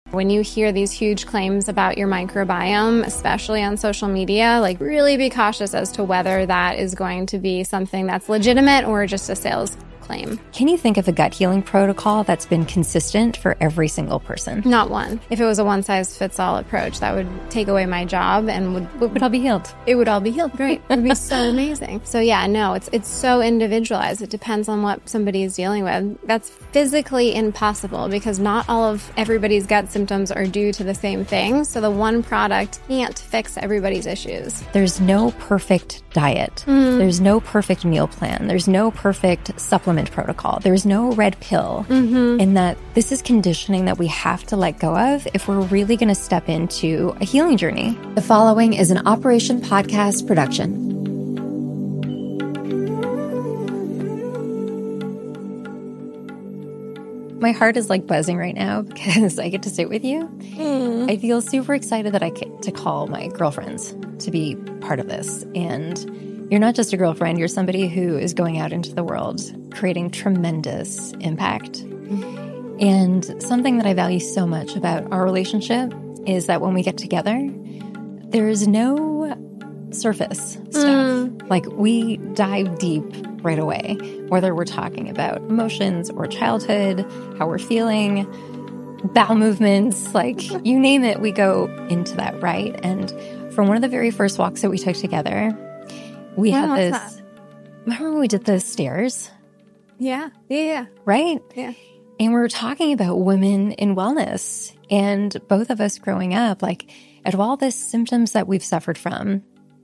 When you hear these huge claims about your microbiome, especially on social media, like really be cautious as to whether that is going to be something that's legitimate or just a sales claim. Can you think of a gut healing protocol that's been consistent for every single person? Not one. If it was a one-size-fits-all approach, that would take away my job and would all be healed. It would all be healed. Great. It would be so amazing. So yeah, no, it's so individualized. It depends on what somebody is dealing with. That's physically impossible because not all of everybody's gut symptoms are due to the same thing. So the one product can't fix everybody's issues. There's no perfect diet. There's no perfect meal plan. There's no perfect supplement protocol. There's no red pill. In that this is conditioning that we have to let go of if we're really going to step into a healing journey. The following is an Operation Podcast production. My heart is like buzzing right now because I get to sit with you. I feel super excited that I get to call my girlfriends to be part of this. And you're not just a girlfriend, you're somebody who is going out into the world, creating tremendous impact. And something that I value so much about our relationship is that when we get together, there's no surface stuff. Like we dive deep right away, whether we're talking about emotions or childhood, how we're feeling, bowel movements, like you name it, we go into that, right? And from one of the very first walks that we took together, we had this. Remember when we did the stairs? Yeah. Right? Yeah. And we were talking about women in wellness and both of us growing up, like out of all the symptoms that we've suffered from,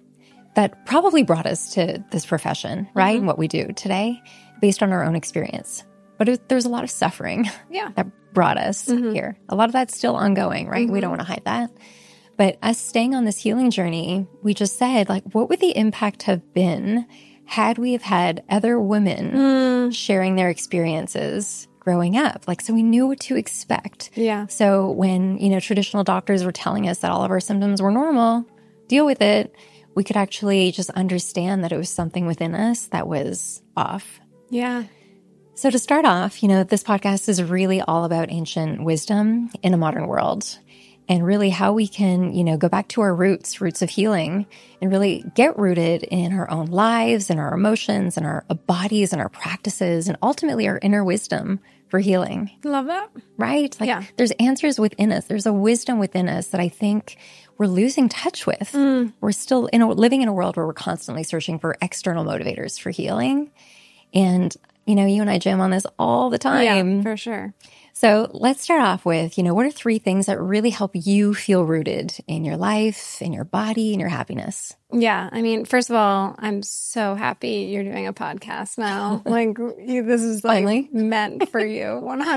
that probably brought us to this profession, right? And what we do today based on our own experience. But there's a lot of suffering that brought us here. A lot of that's still ongoing, right? We don't want to hide that. But us staying on this healing journey, we just said, like, what would the impact have been had we have had other women sharing their experiences growing up? Like, so we knew what to expect. Yeah. So when, traditional doctors were telling us that all of our symptoms were normal, deal with it, we could actually just understand that it was something within us that was off. Yeah. So to start off, this podcast is really all about ancient wisdom in a modern world. And really how we can, go back to our roots of healing and really get rooted in our own lives and our emotions and our bodies and our practices and ultimately our inner wisdom for healing. Love that. Right? Like there's answers within us. There's a wisdom within us that I think we're losing touch with. We're still living in a world where we're constantly searching for external motivators for healing. And, you and I jam on this all the time. Yeah, for sure. So let's start off with, what are 3 things that really help you feel rooted in your life, in your body, in your happiness? Yeah. I mean, first of all, I'm so happy you're doing a podcast now. Like this is like meant for you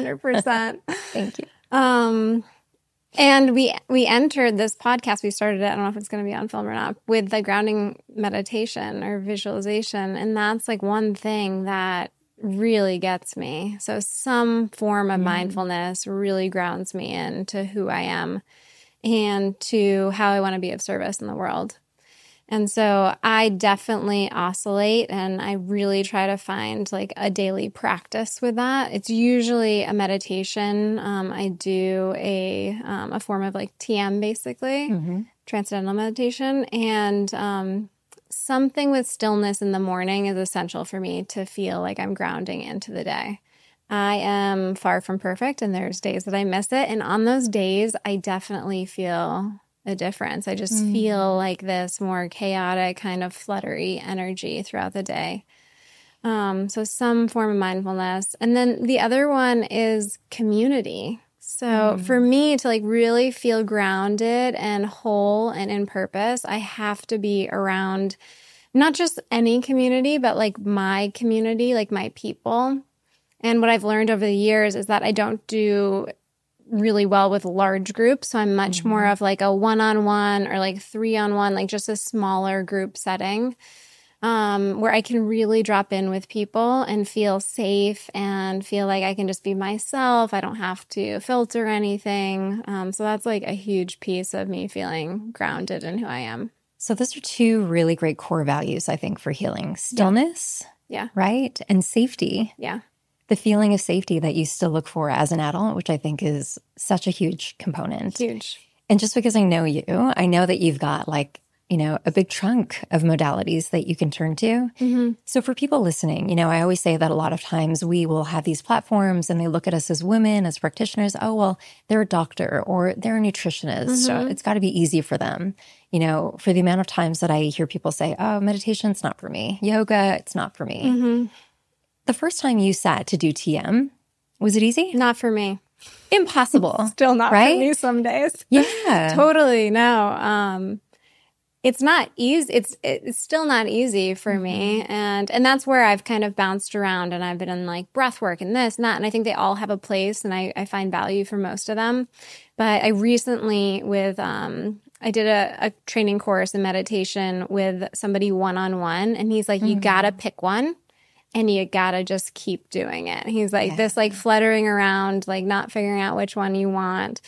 100%. Thank you. And we entered this podcast, we started it, I don't know if it's going to be on film or not, with the grounding meditation or visualization. And that's like one thing that really gets me. So some form of mindfulness really grounds me into who I am and to how I want to be of service in the world. And so I definitely oscillate and I really try to find like a daily practice with that. It's usually a meditation. I do a form of like TM basically, transcendental meditation. And something with stillness in the morning is essential for me to feel like I'm grounding into the day. I am far from perfect and there's days that I miss it. And on those days, I definitely feel a difference. I just feel like this more chaotic kind of fluttery energy throughout the day. So some form of mindfulness. And then the other one is community. So for me to like really feel grounded and whole and in purpose, I have to be around not just any community, but like my community, like my people. And what I've learned over the years is that I don't do really well with large groups. So I'm much more of like a one-on-one or like 3-on-1, like just a smaller group setting. Where I can really drop in with people and feel safe and feel like I can just be myself. I don't have to filter anything. So that's like a huge piece of me feeling grounded in who I am. So those are 2 really great core values, I think, for healing. Stillness, Yeah. right? And safety. Yeah. the feeling of safety that you still look for as an adult, which I think is such a huge component. Huge. And just because I know you, I know that you've got like, a big trunk of modalities that you can turn to. Mm-hmm. So for people listening, I always say that a lot of times we will have these platforms and they look at us as women, as practitioners. Oh, well, they're a doctor or they're a nutritionist. So it's got to be easy for them. For the amount of times that I hear people say, oh, meditation's not for me. Yoga, it's not for me. Mm-hmm. The first time you sat to do TM, was it easy? Not for me. Impossible. Still not right? for me some days. Yeah. Totally. No. It's not easy. It's still not easy for me. And that's where I've kind of bounced around, and I've been in like breath work and this and that. And I think they all have a place, and I find value for most of them. But I recently I did a training course in meditation with somebody one-on-one, and he's like, you gotta pick one. And you gotta just keep doing it. He's like, this like fluttering around, like not figuring out which one you want,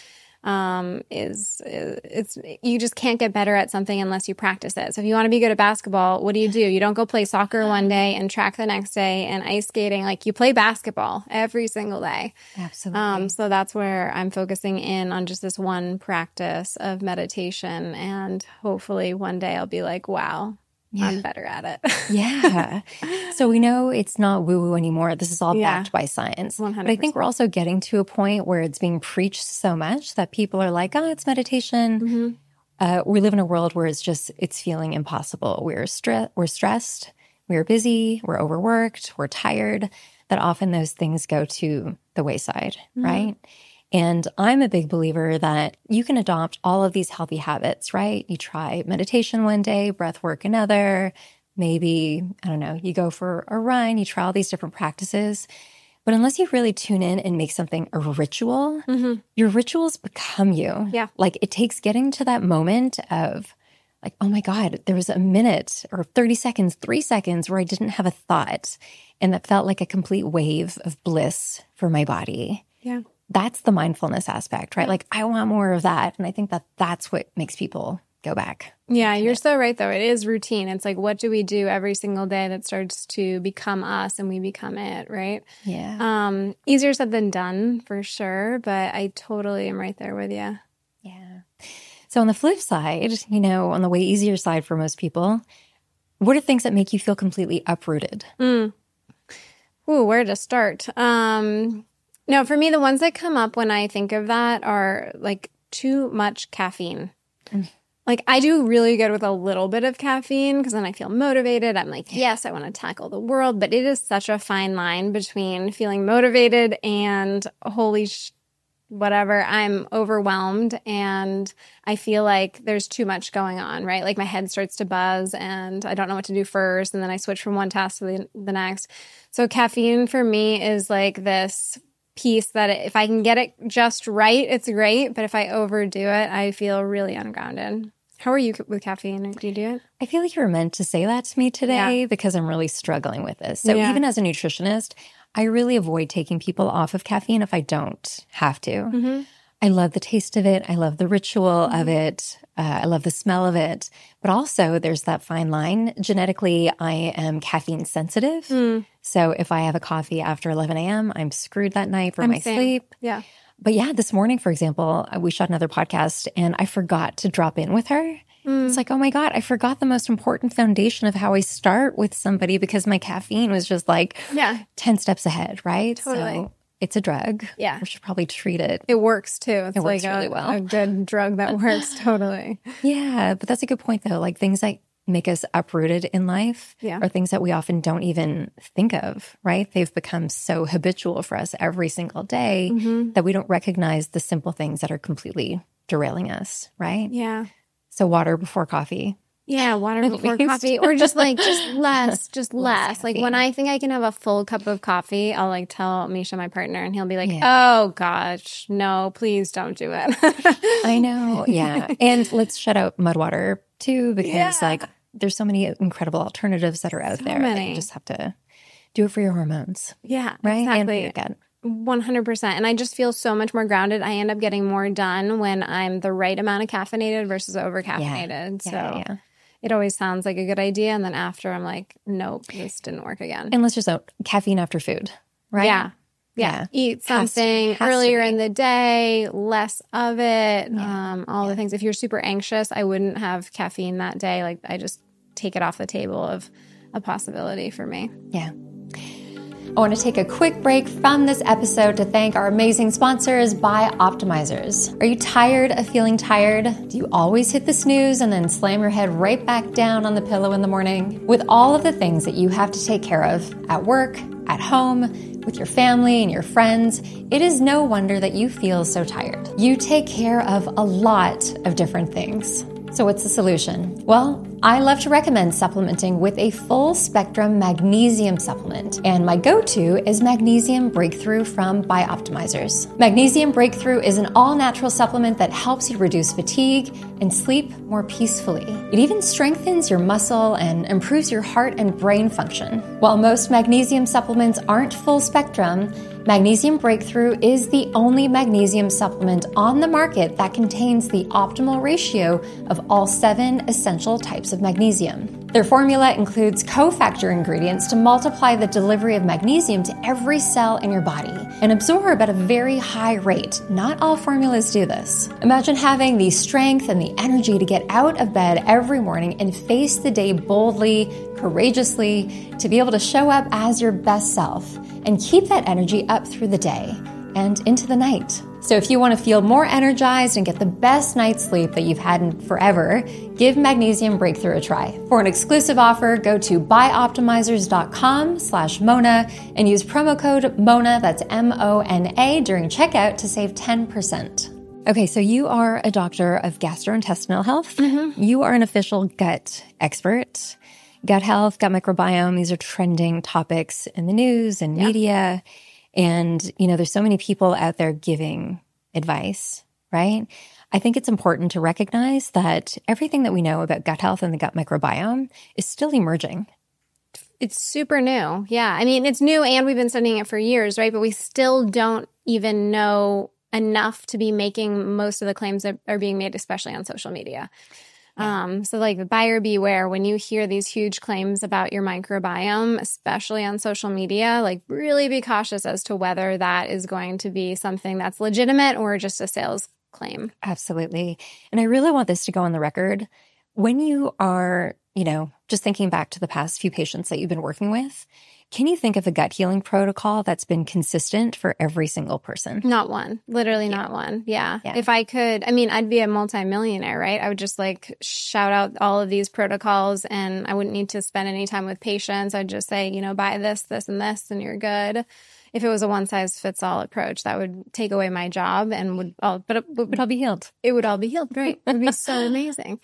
it's you just can't get better at something unless you practice it. So if you want to be good at basketball, what do? You don't go play soccer one day and track the next day and ice skating. Like you play basketball every single day. Absolutely. So that's where I'm focusing in on just this one practice of meditation, and hopefully one day I'll be like, wow. Yeah. I'm better at it. Yeah. So we know it's not woo-woo anymore. This is all backed by science. 100%. But I think we're also getting to a point where it's being preached so much that people are like, oh, it's meditation. We live in a world where it's feeling impossible. We're stressed, we're busy, we're overworked, we're tired, that often those things go to the wayside, right? And I'm a big believer that you can adopt all of these healthy habits, right? You try meditation one day, breath work another, maybe, I don't know, you go for a run, you try all these different practices. But unless you really tune in and make something a ritual, your rituals become you. Yeah. Like it takes getting to that moment of like, oh my God, there was a minute or 30 seconds, 3 seconds where I didn't have a thought. And that felt like a complete wave of bliss for my body. Yeah. That's the mindfulness aspect, right? Like, I want more of that. And I think that that's what makes people go back. Yeah, you're so right, though. It is routine. It's like, what do we do every single day that starts to become us and we become it, right? Yeah. Easier said than done, for sure. But I totally am right there with you. Yeah. So on the flip side, on the way easier side for most people, what are things that make you feel completely uprooted? Ooh, where to start? No, for me, the ones that come up when I think of that are like too much caffeine. Like I do really good with a little bit of caffeine because then I feel motivated. I'm like, yes, I want to tackle the world. But it is such a fine line between feeling motivated and whatever, I'm overwhelmed and I feel like there's too much going on, right? Like my head starts to buzz and I don't know what to do first. And then I switch from one task to the next. So caffeine for me is like this piece that if I can get it just right, it's great. But if I overdo it, I feel really ungrounded. How are you with caffeine? Do you do it? I feel like you were meant to say that to me today because I'm really struggling with this. So even as a nutritionist, I really avoid taking people off of caffeine if I don't have to. I love the taste of it. I love the ritual of it. I love the smell of it. But also there's that fine line. Genetically, I am caffeine sensitive. So if I have a coffee after 11 a.m., I'm screwed that night for my sleep. Yeah. But yeah, this morning, for example, we shot another podcast and I forgot to drop in with her. It's like, oh my God, I forgot the most important foundation of how I start with somebody because my caffeine was just like 10 steps ahead, right? Totally. So it's a drug. Yeah. We should probably treat it. It works too. It's It works like really well. a good drug that works totally. Yeah, but that's a good point though. Like things that make us uprooted in life are things that we often don't even think of, right? They've become so habitual for us every single day that we don't recognize the simple things that are completely derailing us, right? Yeah. So water before coffee. Yeah, water before coffee or just less. Like when I think I can have a full cup of coffee, I'll like tell Misha, my partner, and he'll be like, oh gosh, no, please don't do it. I know. Yeah. And let's shut out mud water too, because like there's so many incredible alternatives that are out there. Many. You just have to do it for your hormones. Yeah, right? exactly. And for your gut. 100%. And I just feel so much more grounded. I end up getting more done when I'm the right amount of caffeinated versus over caffeinated. So it always sounds like a good idea. And then after I'm like, nope, this didn't work again. And let's just note, caffeine after food. right? Yeah. Eat something earlier in the day, less of it, all the things. If you're super anxious, I wouldn't have caffeine that day. Like I just take it off the table of a possibility for me. Yeah. I want to take a quick break from this episode to thank our amazing sponsors, Bioptimizers. Are you tired of feeling tired? Do you always hit the snooze and then slam your head right back down on the pillow in the morning? With all of the things that you have to take care of at work, at home, with your family and your friends, it is no wonder that you feel so tired. You take care of a lot of different things. So what's the solution? Well, I love to recommend supplementing with a full spectrum magnesium supplement. And my go-to is Magnesium Breakthrough from Bioptimizers. Magnesium Breakthrough is an all-natural supplement that helps you reduce fatigue and sleep more peacefully. It even strengthens your muscle and improves your heart and brain function. While most magnesium supplements aren't full spectrum, Magnesium Breakthrough is the only magnesium supplement on the market that contains the optimal ratio of all 7 essential types of magnesium. Their formula includes cofactor ingredients to multiply the delivery of magnesium to every cell in your body and absorb at a very high rate. Not all formulas do this. Imagine having the strength and the energy to get out of bed every morning and face the day boldly, courageously, to be able to show up as your best self and keep that energy up through the day and into the night. So if you want to feel more energized and get the best night's sleep that you've had in forever, give Magnesium Breakthrough a try. For an exclusive offer, go to bioptimizers.com/Mona and use promo code MONA, that's MONA, during checkout to save 10%. Okay, so you are a doctor of gastrointestinal health. Mm-hmm. You are an official gut expert. Gut health, gut microbiome, these are trending topics in the news and media. And, there's so many people out there giving advice, right? I think it's important to recognize that everything that we know about gut health and the gut microbiome is still emerging. It's super new. Yeah. I mean, it's new and we've been studying it for years, right? But we still don't even know enough to be making most of the claims that are being made, especially on social media. So like buyer beware when you hear these huge claims about your microbiome, especially on social media, like really be cautious as to whether that is going to be something that's legitimate or just a sales claim. Absolutely. And I really want this to go on the record. When you are, just thinking back to the past few patients that you've been working with, can you think of a gut healing protocol that's been consistent for every single person? Not one. Literally not one. Yeah. If I could, I'd be a multimillionaire, right? I would just shout out all of these protocols and I wouldn't need to spend any time with patients. I'd just say, buy this, this, and this, and you're good. If it was a one-size-fits-all approach, that would take away my job and would all be healed. It would all be healed. Right. It would be so amazing.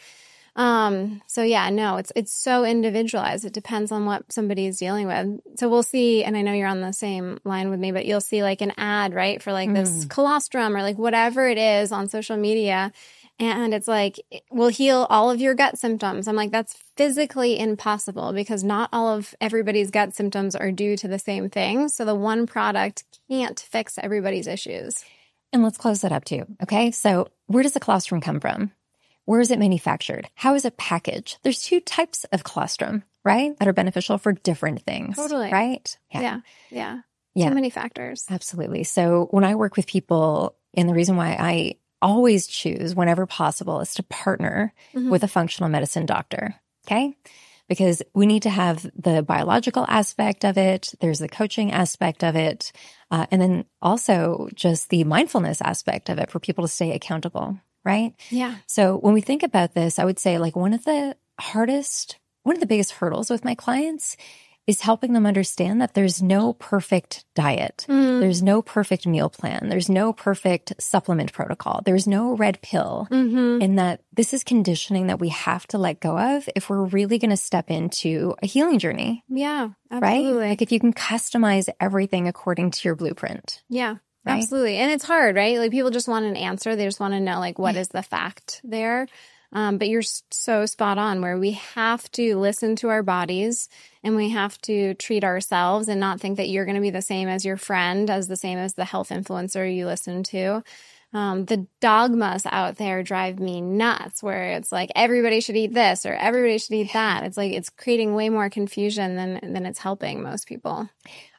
It's so individualized. It depends on what somebody is dealing with. So we'll see, and I know you're on the same line with me, but you'll see an ad, right, for this colostrum or whatever it is on social media. And it's we'll heal all of your gut symptoms. I'm that's physically impossible because not all of everybody's gut symptoms are due to the same thing. So the one product can't fix everybody's issues. And let's close that up too. Okay. So where does the colostrum come from? Where is it manufactured? How is it packaged? There's 2 types of colostrum, right? That are beneficial for different things. Totally. Right? Yeah. So many factors. Absolutely. So when I work with people, and the reason why I always choose whenever possible is to partner with a functional medicine doctor. Okay? Because we need to have the biological aspect of it. There's the coaching aspect of it. And then also just the mindfulness aspect of it for people to stay accountable. Right? Yeah. So when we think about this, I would say one of the biggest hurdles with my clients is helping them understand that there's no perfect diet. There's no perfect meal plan. There's no perfect supplement protocol. There's no red pill. And that this is conditioning that we have to let go of if we're really going to step into a healing journey. Yeah, absolutely. Right? If you can customize everything according to your blueprint. Yeah. Right? Absolutely. And it's hard, right? People just want an answer. They just want to know, what is the fact there? But you're so spot on where we have to listen to our bodies and we have to treat ourselves and not think that you're going to be the same as your friend, as the same as the health influencer you listen to. The dogmas out there drive me nuts where it's everybody should eat this or everybody should eat that. It's it's creating way more confusion than it's helping most people.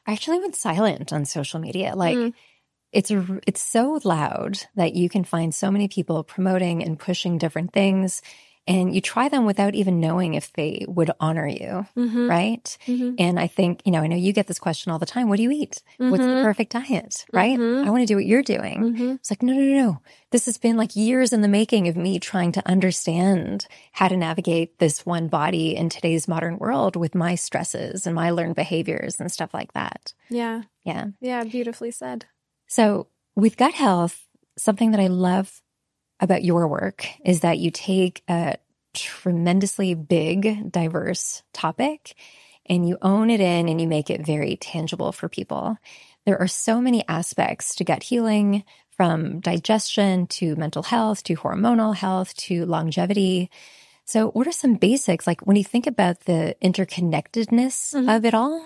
I actually went silent on social media. Like it's so loud that you can find so many people promoting and pushing different things, and you try them without even knowing if they would honor you, right? And I think, I know you get this question all the time. What do you eat? What's the perfect diet, right? I want to do what you're doing. It's like, no. This has been like years in the making of me trying to understand how to navigate this one body in today's modern world with my stresses and my learned behaviors and stuff like that. Yeah. Yeah. Yeah. Beautifully said. So with gut health, something that I love about your work is that you take a tremendously big, diverse topic and you own it in and you make it very tangible for people. There are so many aspects to gut healing, from digestion to mental health to hormonal health to longevity. So what are some basics? Like when you think about the interconnectedness of it all,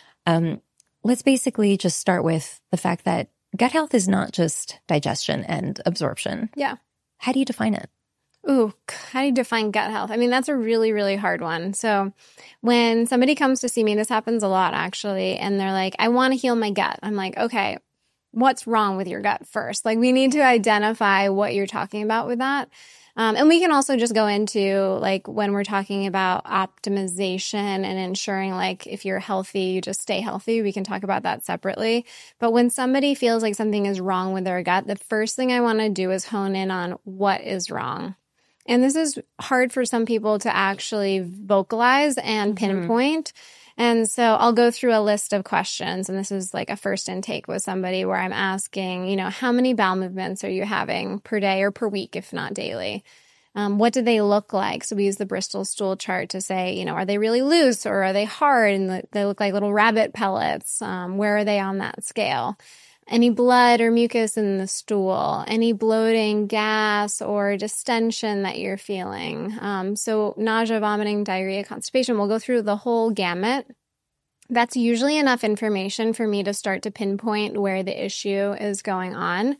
let's basically just start with the fact that gut health is not just digestion and absorption. Yeah. How do you define it? Ooh, how do you define gut health? I mean, that's a really, really hard one. So when somebody comes to see me, this happens a lot actually, and they're like, I want to heal my gut. I'm like, okay, what's wrong with your gut first? Like we need to identify what you're talking about with that. And we can also just go into like when we're talking about optimization and ensuring like if you're healthy, you just stay healthy. We can talk about that separately. But when somebody feels like something is wrong with their gut, the first thing I want to do is hone in on what is wrong. And this is hard for some people to actually vocalize and pinpoint. And so I'll go through a list of questions, and this is like a first intake with somebody where I'm asking, how many bowel movements are you having per day or per week, if not daily? What do they look like? So we use the Bristol stool chart to say, are they really loose or are they hard? And they look like little rabbit pellets. Where are they on that scale? Any blood or mucus in the stool, any bloating, gas, or distension that you're feeling. So nausea, vomiting, diarrhea, constipation. We'll go through the whole gamut. That's usually enough information for me to start to pinpoint where the issue is going on.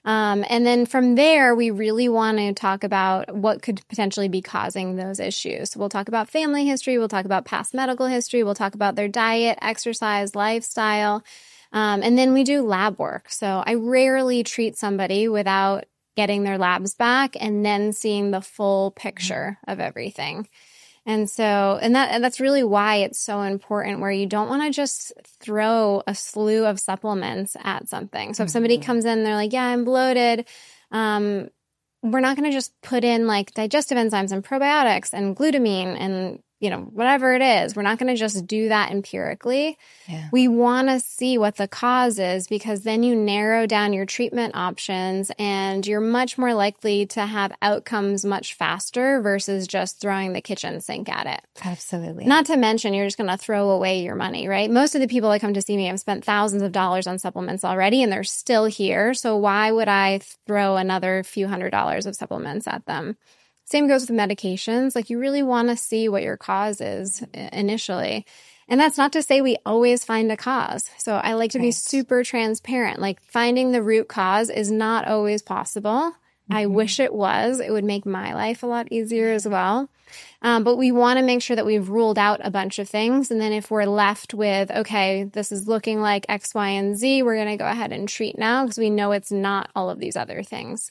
And then from there, we really want to talk about what could potentially be causing those issues. So we'll talk about family history. We'll talk about past medical history. We'll talk about their diet, exercise, lifestyle. And then we do lab work. So I rarely treat somebody without getting their labs back and then seeing the full picture of everything. And so, and that's really why it's so important, where you don't want to just throw a slew of supplements at something. So if somebody comes in, they're like, yeah, I'm bloated. We're not going to just put in like digestive enzymes and probiotics and glutamine and whatever it is. We're not going to just do that empirically. Yeah. We want to see what the cause is, because then you narrow down your treatment options and you're much more likely to have outcomes much faster versus just throwing the kitchen sink at it. Absolutely. Not to mention, you're just going to throw away your money, right? Most of the people that come to see me have spent thousands of dollars on supplements already, and they're still here. So why would I throw another few $100s of supplements at them? Same goes with medications. Like you really want to see what your cause is initially. And that's not to say we always find a cause. So I like to be super transparent. Like finding the root cause is not always possible. I wish it was. It would make my life a lot easier as well. But we want to make sure that we've ruled out a bunch of things. And then if we're left with, okay, this is looking like X, Y, and Z, we're going to go ahead and treat now because we know it's not all of these other things.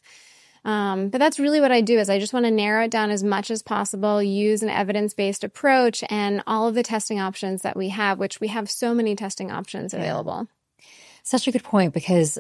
But that's really what I do, is I just want to narrow it down as much as possible, use an evidence-based approach and all of the testing options that we have, which we have so many testing options available. Such a good point, because,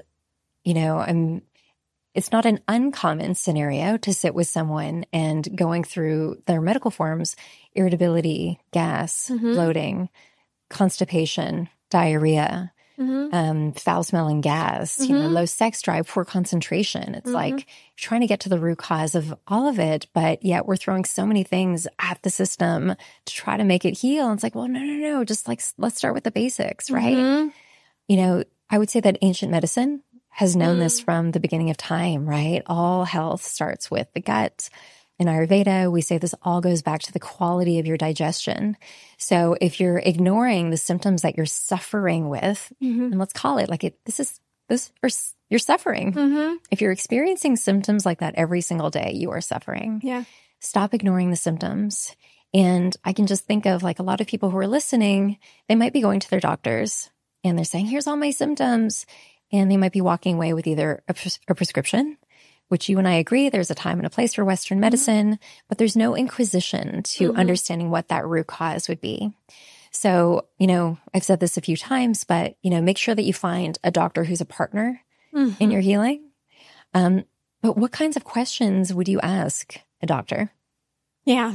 it's not an uncommon scenario to sit with someone and going through their medical forms, irritability, gas, bloating, constipation, diarrhea, foul-smelling gas, low sex drive, poor concentration. It's like you're trying to get to the root cause of all of it, but yet we're throwing so many things at the system to try to make it heal. And it's like, well, no. Just like, let's start with the basics, right? I would say that ancient medicine has known this from the beginning of time, right? All health starts with the gut. In Ayurveda, we say this all goes back to the quality of your digestion. So if you're ignoring the symptoms that you're suffering with, and let's call it like you're suffering. If you're experiencing symptoms like that every single day, you are suffering. Yeah. Stop ignoring the symptoms. And I can just think of like a lot of people who are listening, they might be going to their doctors and they're saying, here's all my symptoms. And they might be walking away with either a prescription, which you and I agree, there's a time and a place for Western medicine, but there's no inquisition to understanding what that root cause would be. So, I've said this a few times, but, make sure that you find a doctor who's a partner in your healing. But what kinds of questions would you ask a doctor? Yeah.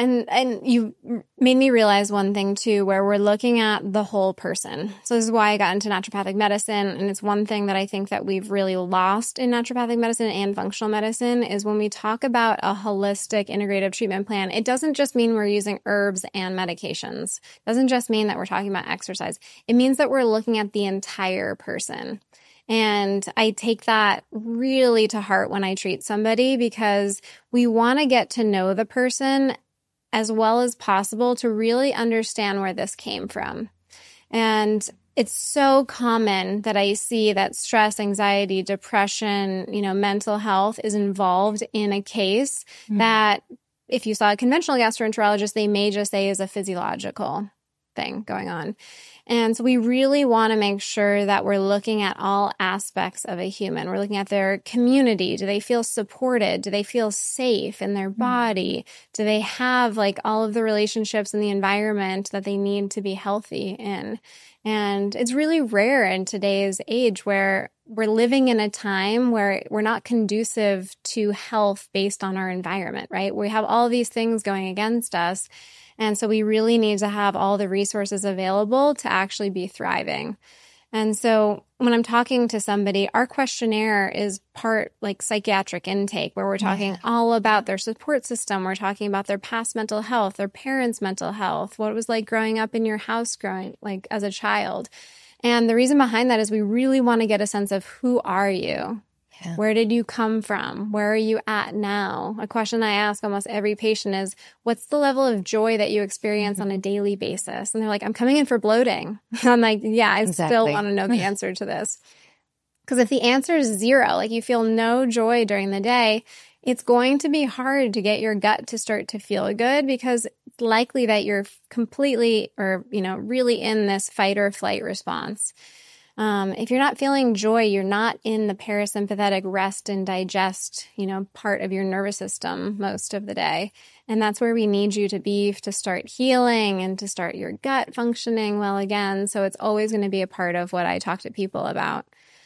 And you made me realize one thing too, where we're looking at the whole person. So this is why I got into naturopathic medicine. And it's one thing that I think that we've really lost in naturopathic medicine and functional medicine is when we talk about a holistic integrative treatment plan, it doesn't just mean we're using herbs and medications. It doesn't just mean that we're talking about exercise. It means that we're looking at the entire person. And I take that really to heart when I treat somebody because we want to get to know the person as well as possible to really understand where this came from. And it's so common that I see that stress, anxiety, depression, mental health is involved in a case that if you saw a conventional gastroenterologist, they may just say is a physiological thing going on. And so we really want to make sure that we're looking at all aspects of a human. We're looking at their community. Do they feel supported? Do they feel safe in their body? Do they have all of the relationships in the environment that they need to be healthy in? And it's really rare in today's age where we're living in a time where we're not conducive to health based on our environment, right? We have all these things going against us. And so we really need to have all the resources available to actually be thriving. And so when I'm talking to somebody, our questionnaire is part psychiatric intake, where we're talking all about their support system. We're talking about their past mental health, their parents' mental health, what it was like growing up in your house as a child. And the reason behind that is we really want to get a sense of who are you? Yeah. Where did you come from? Where are you at now? A question I ask almost every patient is, what's the level of joy that you experience on a daily basis? And they're like, I'm coming in for bloating. I'm like, yeah, I still want to know the answer to this. Because if the answer is 0, you feel no joy during the day, it's going to be hard to get your gut to start to feel good because it's likely that you're completely or, really in this fight or flight response. If you're not feeling joy, you're not in the parasympathetic rest and digest, part of your nervous system most of the day. And that's where we need you to be to start healing and to start your gut functioning well again. So it's always going to be a part of what I talk to people about.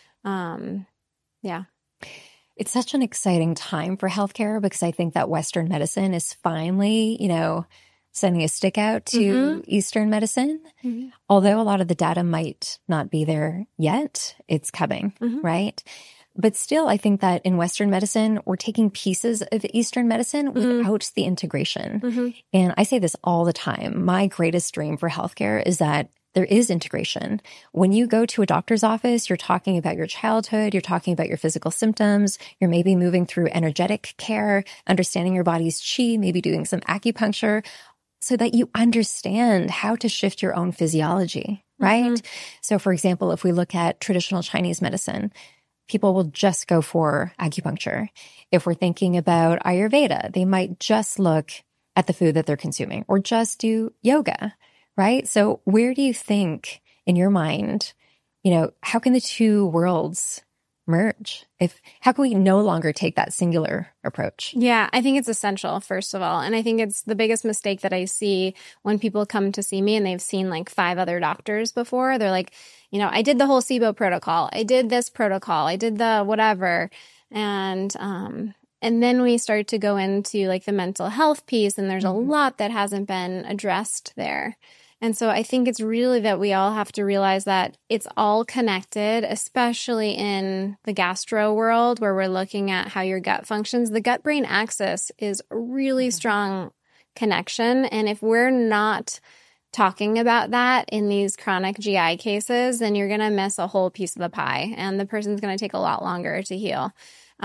Yeah. It's such an exciting time for healthcare because I think that Western medicine is finally, sending a stick out to Eastern medicine. Although a lot of the data might not be there yet, it's coming, right? But still, I think that in Western medicine, we're taking pieces of Eastern medicine without the integration. And I say this all the time. My greatest dream for healthcare is that there is integration. When you go to a doctor's office, you're talking about your childhood, you're talking about your physical symptoms, you're maybe moving through energetic care, understanding your body's chi, maybe doing some acupuncture, so that you understand how to shift your own physiology, right? So for example, if we look at traditional Chinese medicine, people will just go for acupuncture. If we're thinking about Ayurveda, they might just look at the food that they're consuming or just do yoga, right? So where do you think in your mind, how can the two worlds merge? How can we no longer take that singular approach? Yeah, I think it's essential, first of all. And I think it's the biggest mistake that I see when people come to see me and they've seen 5 other doctors before. They're like, I did the whole SIBO protocol. I did this protocol. I did the whatever. And then we start to go into the mental health piece, and there's a lot that hasn't been addressed there. And so I think it's really that we all have to realize that it's all connected, especially in the gastro world where we're looking at how your gut functions. The gut-brain axis is a really strong connection. And if we're not talking about that in these chronic GI cases, then you're going to miss a whole piece of the pie and the person's going to take a lot longer to heal.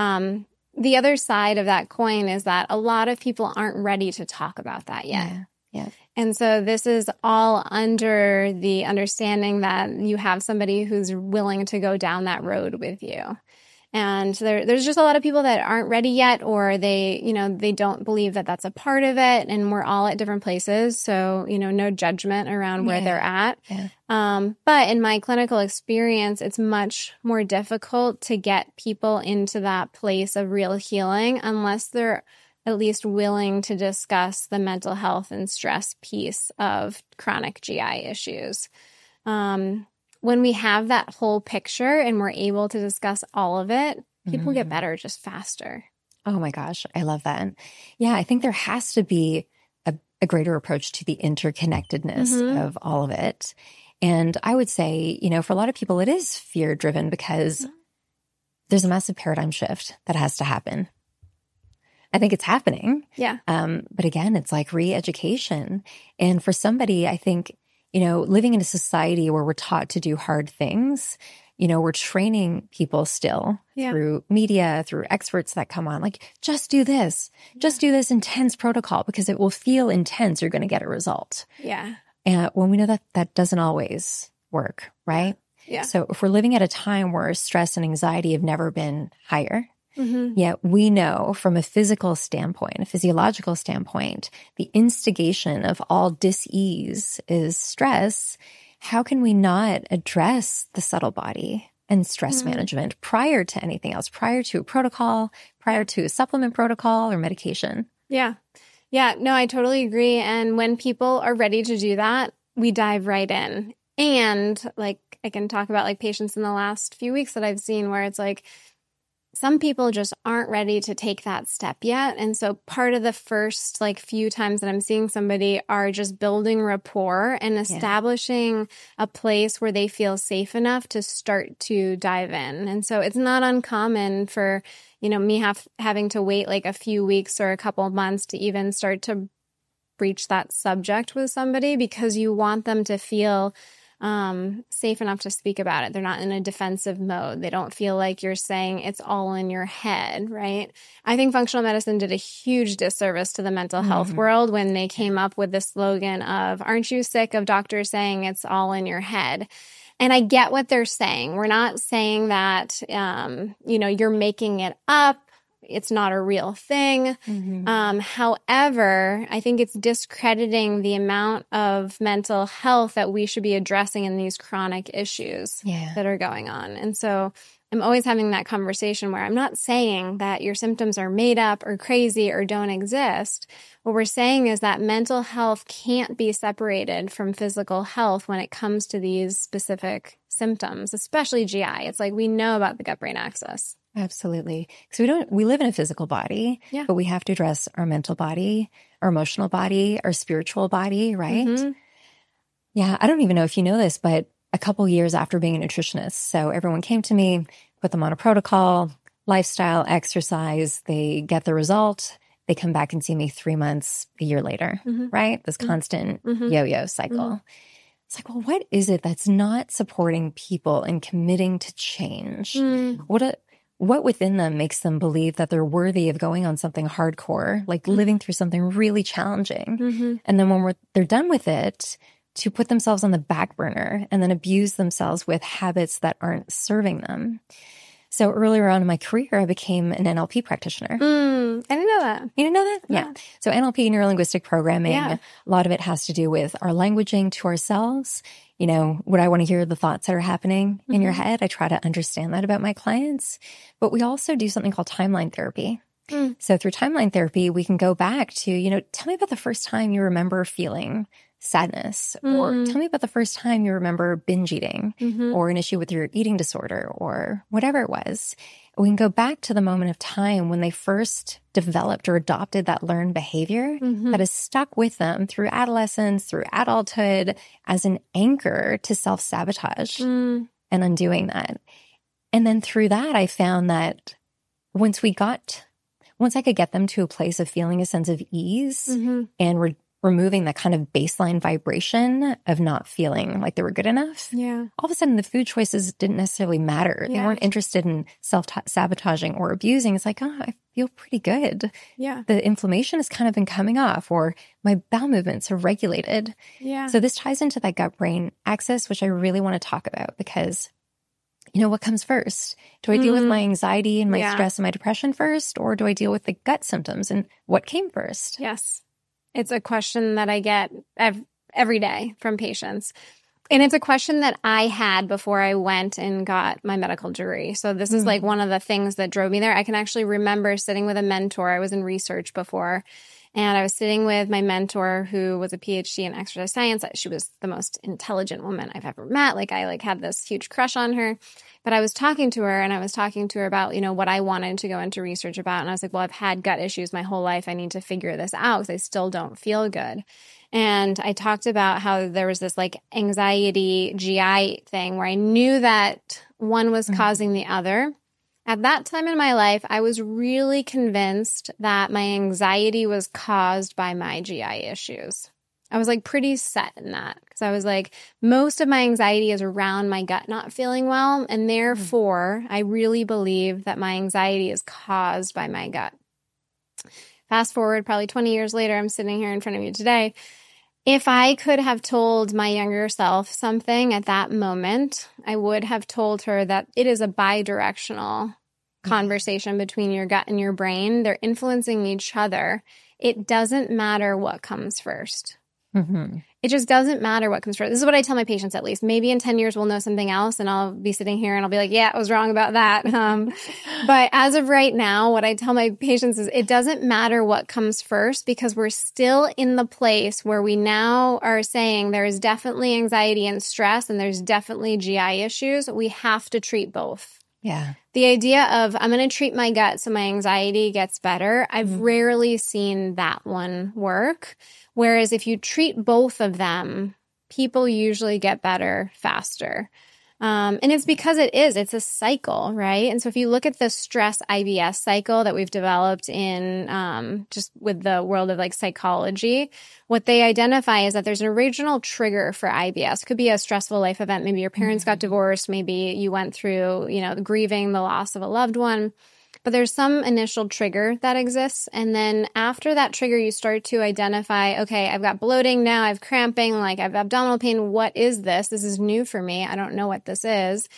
The other side of that coin is that a lot of people aren't ready to talk about that yet. Yeah. And so this is all under the understanding that you have somebody who's willing to go down that road with you. And there's just a lot of people that aren't ready yet, or they don't believe that that's a part of it. And we're all at different places. So, no judgment around where they're at. Yeah. But in my clinical experience, it's much more difficult to get people into that place of real healing unless they're at least willing to discuss the mental health and stress piece of chronic GI issues. When we have that whole picture and we're able to discuss all of it, people get better just faster. Oh my gosh, I love that. Yeah, I think there has to be a greater approach to the interconnectedness of all of it. And I would say, for a lot of people, it is fear-driven because there's a massive paradigm shift that has to happen. I think it's happening. Yeah. But again, it's like re-education. And for somebody, I think, living in a society where we're taught to do hard things, we're training people still through media, through experts that come on, like, just do this intense protocol because it will feel intense. You're going to get a result. Yeah. And when we know that that doesn't always work, right? Yeah. So if we're living at a time where stress and anxiety have never been higher, yet we know from a physical standpoint, a physiological standpoint, the instigation of all dis-ease is stress. How can we not address the subtle body and stress management prior to anything else, prior to a protocol, prior to a supplement protocol or medication? Yeah. Yeah. No, I totally agree. And when people are ready to do that, we dive right in. And like, I can talk about like patients in the last few weeks that I've seen where it's like, some people just aren't ready to take that step yet. And so part of the first like few times that I'm seeing somebody are just building rapport and establishing a place where they feel safe enough to start to dive in. And so it's not uncommon for, me having to wait like a few weeks or a couple of months to even start to breach that subject with somebody because you want them to feel safe enough to speak about it. They're not in a defensive mode. They don't feel like you're saying it's all in your head, right? I think functional medicine did a huge disservice to the mental health world when they came up with the slogan of, aren't you sick of doctors saying it's all in your head? And I get what they're saying. We're not saying that, you're making it up. It's not a real thing. However, I think it's discrediting the amount of mental health that we should be addressing in these chronic issues that are going on. And so I'm always having that conversation where I'm not saying that your symptoms are made up or crazy or don't exist. What we're saying is that mental health can't be separated from physical health when it comes to these specific symptoms, especially GI. It's like we know about the gut-brain axis. Absolutely. Because we live in a physical body, but we have to address our mental body, our emotional body, our spiritual body, right? Yeah. I don't even know if you know this, but a couple years after being a nutritionist, so everyone came to me, put them on a protocol, lifestyle, exercise, they get the result. They come back and see me 3 months, a year later, right? This constant yo-yo cycle. It's like, well, what is it that's not supporting people and committing to change? What within them makes them believe that they're worthy of going on something hardcore, like living through something really challenging? And then when they're done with it, to put themselves on the back burner and then abuse themselves with habits that aren't serving them. So earlier on in my career, I became an NLP practitioner. I didn't know that. You didn't know that? Yeah. So NLP, neuro-linguistic programming, a lot of it has to do with our languaging to ourselves. Would I want to hear the thoughts that are happening in your head? I try to understand that about my clients. But we also do something called timeline therapy. So through timeline therapy, we can go back to, tell me about the first time you remember feeling sadness, or tell me about the first time you remember binge eating or an issue with your eating disorder or whatever it was. We can go back to the moment of time when they first developed or adopted that learned behavior that has stuck with them through adolescence, through adulthood as an anchor to self-sabotage and undoing that. And then through that, I found that once I could get them to a place of feeling a sense of ease and removing that kind of baseline vibration of not feeling like they were good enough. All of a sudden, the food choices didn't necessarily matter. They weren't interested in self-sabotaging or abusing. It's like, I feel pretty good. The inflammation has kind of been coming off, or my bowel movements are regulated. So this ties into that gut-brain axis, which I really want to talk about because, what comes first? Do I deal with my anxiety and my stress and my depression first, or do I deal with the gut symptoms and what came first? Yes. It's a question that I get every day from patients. And it's a question that I had before I went and got my medical degree. So this is like one of the things that drove me there. I can actually remember sitting with a mentor. I was in research before, and I was sitting with my mentor who was a PhD in exercise science. She was the most intelligent woman I've ever met. Like I had this huge crush on her. But I was talking to her, and I was talking to her about, what I wanted to go into research about. And I was like, well, I've had gut issues my whole life. I need to figure this out because I still don't feel good. And I talked about how there was this like anxiety GI thing where I knew that one was causing the other. At that time in my life, I was really convinced that my anxiety was caused by my GI issues. I was like pretty set in that because I was like, most of my anxiety is around my gut not feeling well. And therefore, I really believe that my anxiety is caused by my gut. Fast forward probably 20 years later, I'm sitting here in front of you today. If I could have told my younger self something at that moment, I would have told her that it is a bidirectional conversation between your gut and your brain. They're influencing each other. It doesn't matter what comes first. It just doesn't matter what comes first. This is what I tell my patients, at least. Maybe in 10 years, we'll know something else, and I'll be sitting here and I'll be like, yeah, I was wrong about that. But as of right now, what I tell my patients is it doesn't matter what comes first because we're still in the place where we now are saying there is definitely anxiety and stress and there's definitely GI issues. We have to treat both. Yeah. The idea of I'm going to treat my gut so my anxiety gets better, I've rarely seen that one work. Whereas if you treat both of them, people usually get better faster. And it's because it's a cycle, right? And so if you look at the stress IBS cycle that we've developed in just with the world of like psychology, what they identify is that there's an original trigger for IBS. It could be a stressful life event. Maybe your parents got divorced. Maybe you went through, grieving the loss of a loved one. But there's some initial trigger that exists. And then after that trigger, you start to identify, okay, I've got bloating now, I have cramping, like I have abdominal pain. What is this? This is new for me. I don't know what this is.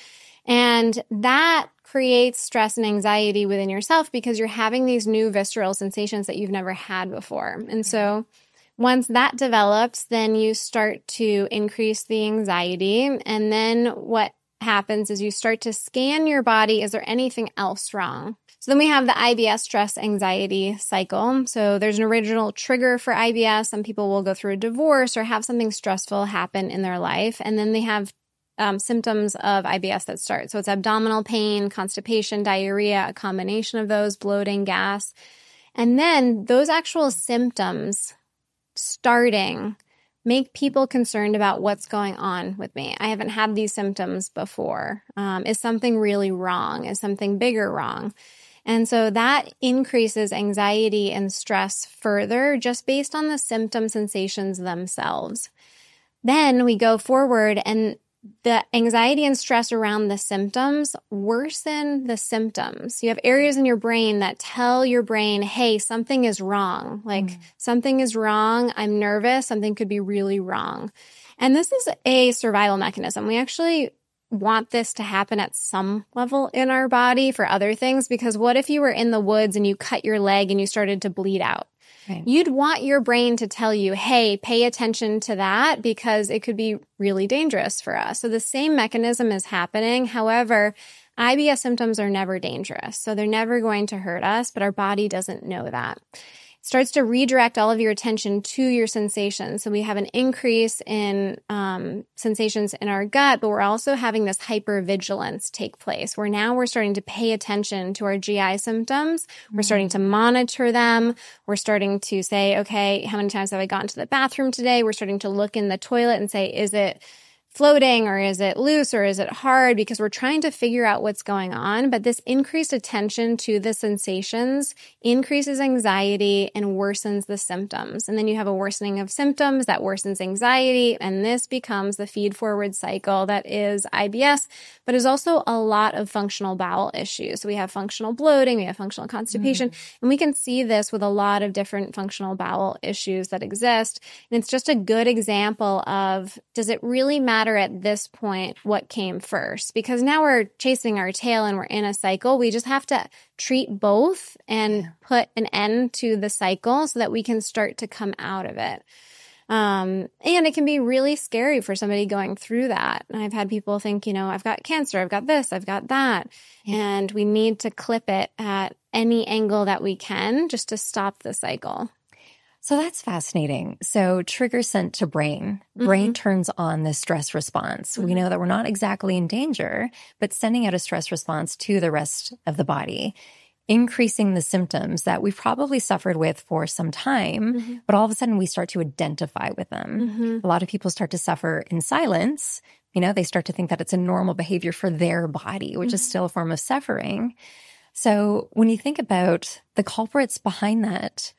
And that creates stress and anxiety within yourself because you're having these new visceral sensations that you've never had before. And so once that develops, then you start to increase the anxiety. And then what happens is you start to scan your body. Is there anything else wrong? So then we have the IBS stress anxiety cycle. So there's an original trigger for IBS. Some people will go through a divorce or have something stressful happen in their life. And then they have symptoms of IBS that start. So it's abdominal pain, constipation, diarrhea, a combination of those, bloating, gas. And then those actual symptoms starting make people concerned about what's going on with me. I haven't had these symptoms before. Is something really wrong? Is something bigger wrong? And so that increases anxiety and stress further just based on the symptom sensations themselves. Then we go forward and the anxiety and stress around the symptoms worsen the symptoms. You have areas in your brain that tell your brain, hey, something is wrong. Like something is wrong. I'm nervous. Something could be really wrong. And this is a survival mechanism. We actually want this to happen at some level in our body for other things, because what if you were in the woods and you cut your leg and you started to bleed out? Right. You'd want your brain to tell you, hey, pay attention to that because it could be really dangerous for us. So the same mechanism is happening. However, IBS symptoms are never dangerous. So they're never going to hurt us, but our body doesn't know that. It starts to redirect all of your attention to your sensations. So we have an increase in sensations in our gut, but we're also having this hypervigilance take place where now we're starting to pay attention to our GI symptoms. We're starting to monitor them. We're starting to say, okay, how many times have I gotten to the bathroom today? We're starting to look in the toilet and say, is it floating or is it loose or is it hard? Because we're trying to figure out what's going on. But this increased attention to the sensations increases anxiety and worsens the symptoms. And then you have a worsening of symptoms that worsens anxiety. And this becomes the feed-forward cycle that is IBS, but is also a lot of functional bowel issues. So we have functional bloating, we have functional constipation, and we can see this with a lot of different functional bowel issues that exist. And it's just a good example of, does it really matter matter at this point what came first, because now we're chasing our tail and we're in a cycle. We just have to treat both and put an end to the cycle so that we can start to come out of it. And it can be really scary for somebody going through that. And I've had people think, I've got cancer, I've got this, I've got that. And we need to clip it at any angle that we can just to stop the cycle. So that's fascinating. So trigger sent to brain. Brain turns on the stress response. We know that we're not exactly in danger, but sending out a stress response to the rest of the body, increasing the symptoms that we've probably suffered with for some time, but all of a sudden we start to identify with them. A lot of people start to suffer in silence. They start to think that it's a normal behavior for their body, which is still a form of suffering. So when you think about the culprits behind that,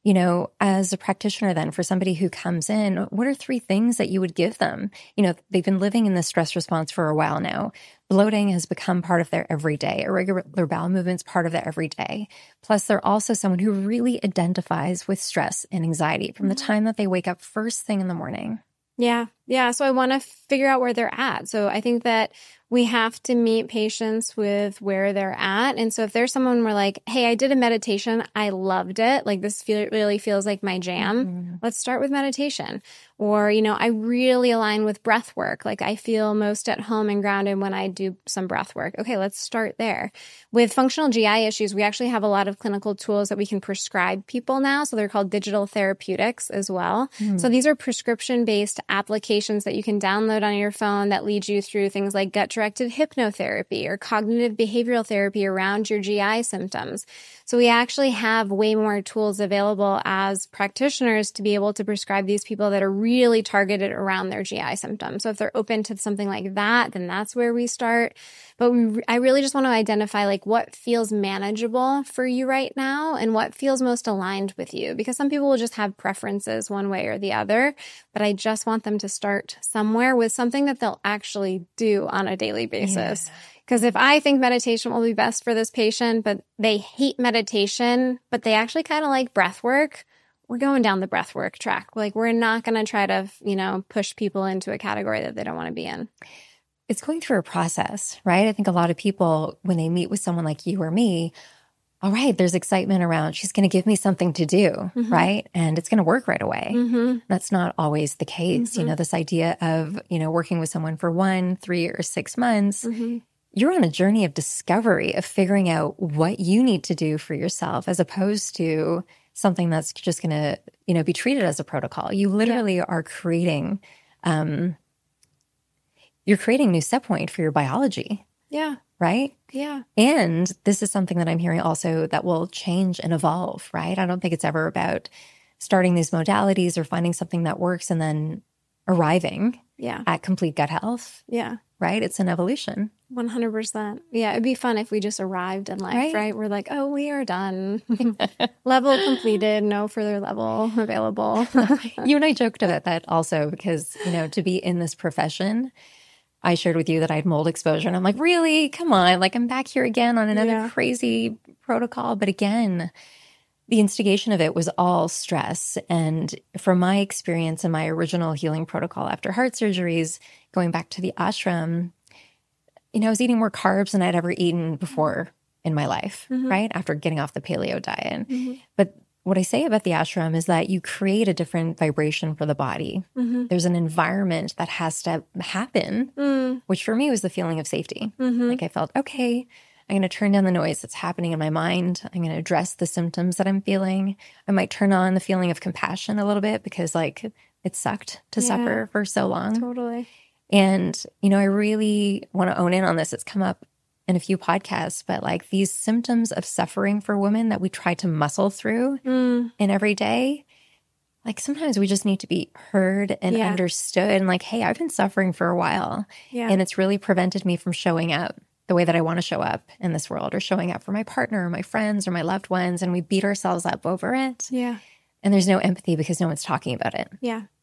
as a practitioner then, for somebody who comes in, what are 3 things that you would give them? They've been living in this stress response for a while now. Bloating has become part of their everyday. Irregular bowel movements part of their everyday. Plus, they're also someone who really identifies with stress and anxiety from the time that they wake up first thing in the morning. Yeah. So I want to figure out where they're at. So I think that we have to meet patients with where they're at. And so if there's someone we're like, hey, I did a meditation, I loved it. Like this really feels like my jam. Let's start with meditation. Or, I really align with breath work. Like I feel most at home and grounded when I do some breath work. Okay, let's start there. With functional GI issues, we actually have a lot of clinical tools that we can prescribe people now. So they're called digital therapeutics as well. So these are prescription-based applications that you can download on your phone that lead you through things like gut-directed hypnotherapy or cognitive behavioral therapy around your GI symptoms. So we actually have way more tools available as practitioners to be able to prescribe these people that are really targeted around their GI symptoms. So if they're open to something like that, then that's where we start. But I really just want to identify like what feels manageable for you right now and what feels most aligned with you, because some people will just have preferences one way or the other, but I just want them to start somewhere with something that they'll actually do on a daily basis. Because if I think meditation will be best for this patient, but they hate meditation, but they actually kind of like breath work, we're going down the breath work track. Like we're not going to try to, push people into a category that they don't want to be in. It's going through a process, right? I think a lot of people, when they meet with someone like you or me, all right, there's excitement around, she's going to give me something to do, right? And it's going to work right away. That's not always the case. This idea of, working with someone for 1, 3, or 6 months, you're on a journey of discovery, of figuring out what you need to do for yourself, as opposed to something that's just going to, be treated as a protocol. You literally are creating, you're creating new set point for your biology. Yeah. Right? Yeah. And this is something that I'm hearing also that will change and evolve, right? I don't think it's ever about starting these modalities or finding something that works and then arriving at complete gut health. Yeah. Right? It's an evolution. 100%. Yeah. It'd be fun if we just arrived in life, right? We're like, oh, we are done. Level completed. No further level available. You and I joked about that also because, to be in this profession, I shared with you that I had mold exposure and I'm like, really? Come on. Like I'm back here again on another crazy protocol. But again, the instigation of it was all stress. And from my experience in my original healing protocol after heart surgeries, going back to the ashram, I was eating more carbs than I'd ever eaten before in my life, right? After getting off the paleo diet. But what I say about the ashram is that you create a different vibration for the body. There's an environment that has to happen, which for me was the feeling of safety. Like I felt, okay, I'm going to turn down the noise that's happening in my mind. I'm going to address the symptoms that I'm feeling. I might turn on the feeling of compassion a little bit because like it sucked to suffer for so long. Totally. And, I really want to own in on this. It's come up in a few podcasts, but like these symptoms of suffering for women that we try to muscle through in every day, like sometimes we just need to be heard and understood and like, hey, I've been suffering for a while and it's really prevented me from showing up the way that I want to show up in this world or showing up for my partner or my friends or my loved ones. And we beat ourselves up over it. Yeah. And there's no empathy because no one's talking about it. Yeah.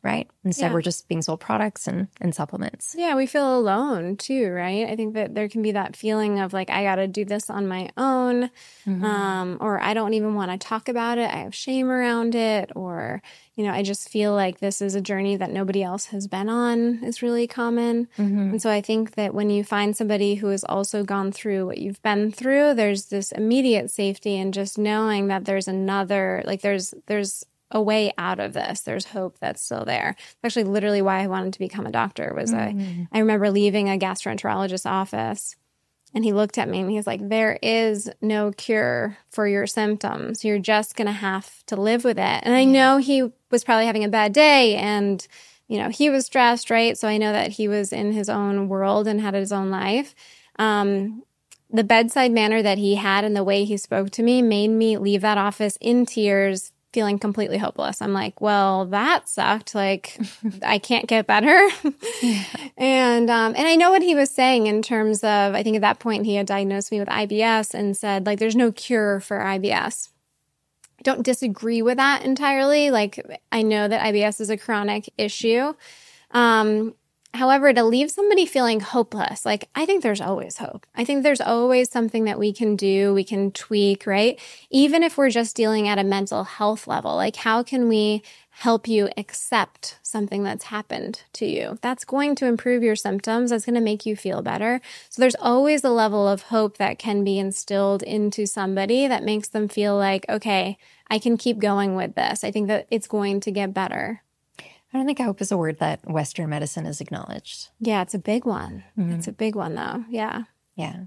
right? Instead, Yeah. we're just being sold products and supplements. Yeah, we feel alone too, right? I think that there can be that feeling of like, I got to do this on my own, or I don't even want to talk about it. I have shame around it, or, I just feel like this is a journey that nobody else has been on is really common. And so I think that when you find somebody who has also gone through what you've been through, there's this immediate safety in just knowing that there's another, like there's a way out of this. There's hope that's still there. Actually, literally why I wanted to become a doctor was I remember leaving a gastroenterologist's office, and he looked at me and he was like, there is no cure for your symptoms. You're just going to have to live with it. And I know he was probably having a bad day, and, he was stressed, right? So I know that he was in his own world and had his own life. The bedside manner that he had and the way he spoke to me made me leave that office in tears, feeling completely hopeless. I'm like, well, that sucked. Like, I can't get better. And I know what he was saying in terms of, I think at that point he had diagnosed me with IBS and said, like, there's no cure for IBS. I don't disagree with that entirely. Like, I know that IBS is a chronic issue. However, to leave somebody feeling hopeless, like, I think there's always hope. I think there's always something that we can do, we can tweak, right? Even if we're just dealing at a mental health level, like, how can we help you accept something that's happened to you? That's going to improve your symptoms. That's going to make you feel better. So there's always a level of hope that can be instilled into somebody that makes them feel like, okay, I can keep going with this. I think that it's going to get better. I don't think hope is a word that Western medicine has acknowledged. Yeah, it's a big one. It's a big one, though. Yeah. Yeah.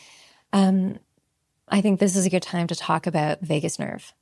I think this is a good time to talk about vagus nerve.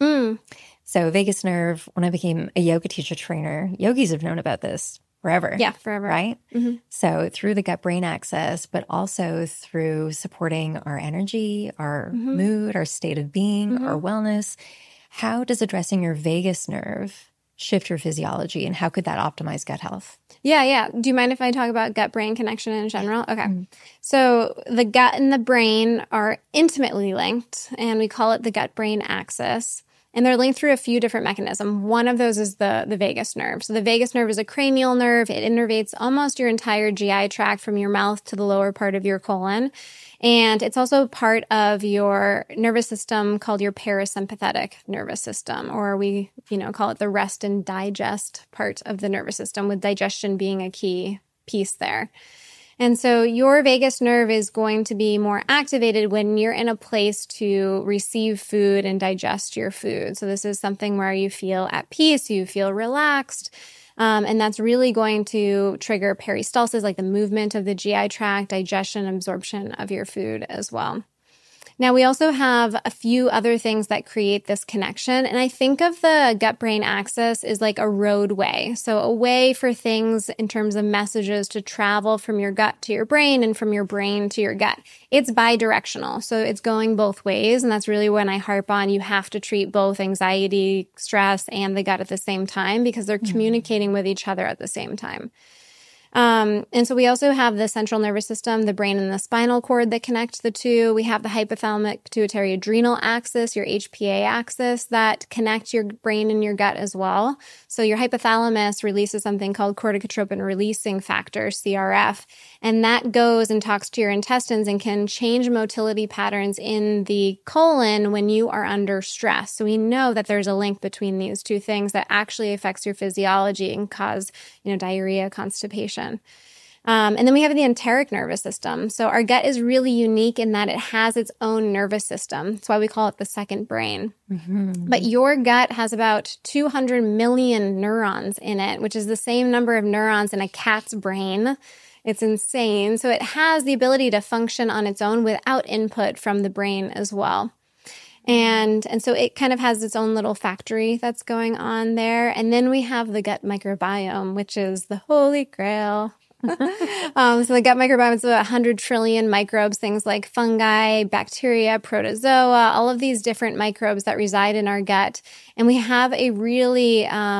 So vagus nerve, when I became a yoga teacher trainer, yogis have known about this forever. Yeah, forever. Right? So through the gut-brain axis, but also through supporting our energy, our mood, our state of being, our wellness. How does addressing your vagus nerve shift your physiology, and how could that optimize gut health? Yeah. Do you mind if I talk about gut-brain connection in general? Okay. So the gut and the brain are intimately linked, and we call it the gut-brain axis. And they're linked through a few different mechanisms. One of those is the vagus nerve. So the vagus nerve is a cranial nerve. It innervates almost your entire GI tract from your mouth to the lower part of your colon. And it's also part of your nervous system called your parasympathetic nervous system, or we, call it the rest and digest part of the nervous system, with digestion being a key piece there. And so your vagus nerve is going to be more activated when you're in a place to receive food and digest your food. So this is something where you feel at peace, you feel relaxed. And that's really going to trigger peristalsis, like the movement of the GI tract, digestion, absorption of your food as well. Now, we also have a few other things that create this connection. And I think of the gut-brain axis as like a roadway. So a way for things in terms of messages to travel from your gut to your brain and from your brain to your gut. It's bidirectional. So it's going both ways. And that's really when I harp on you have to treat both anxiety, stress, and the gut at the same time, because they're communicating with each other at the same time. And so we also have the central nervous system, the brain and the spinal cord that connect the two. We have the hypothalamic pituitary adrenal axis, your HPA axis, that connect your brain and your gut as well. So your hypothalamus releases something called corticotropin releasing factor, CRF, and that goes and talks to your intestines and can change motility patterns in the colon when you are under stress. So we know that there's a link between these two things that actually affects your physiology and cause, diarrhea, constipation. And then we have the enteric nervous system. So our gut is really unique in that it has its own nervous system. That's why we call it the second brain. But your gut has about 200 million neurons in it, which is the same number of neurons in a cat's brain. It's insane. So it has the ability to function on its own without input from the brain as well. And so it kind of has its own little factory that's going on there. And then we have the gut microbiome, which is the holy grail. So the gut microbiome is about 100 trillion microbes, things like fungi, bacteria, protozoa, all of these different microbes that reside in our gut. And we have a really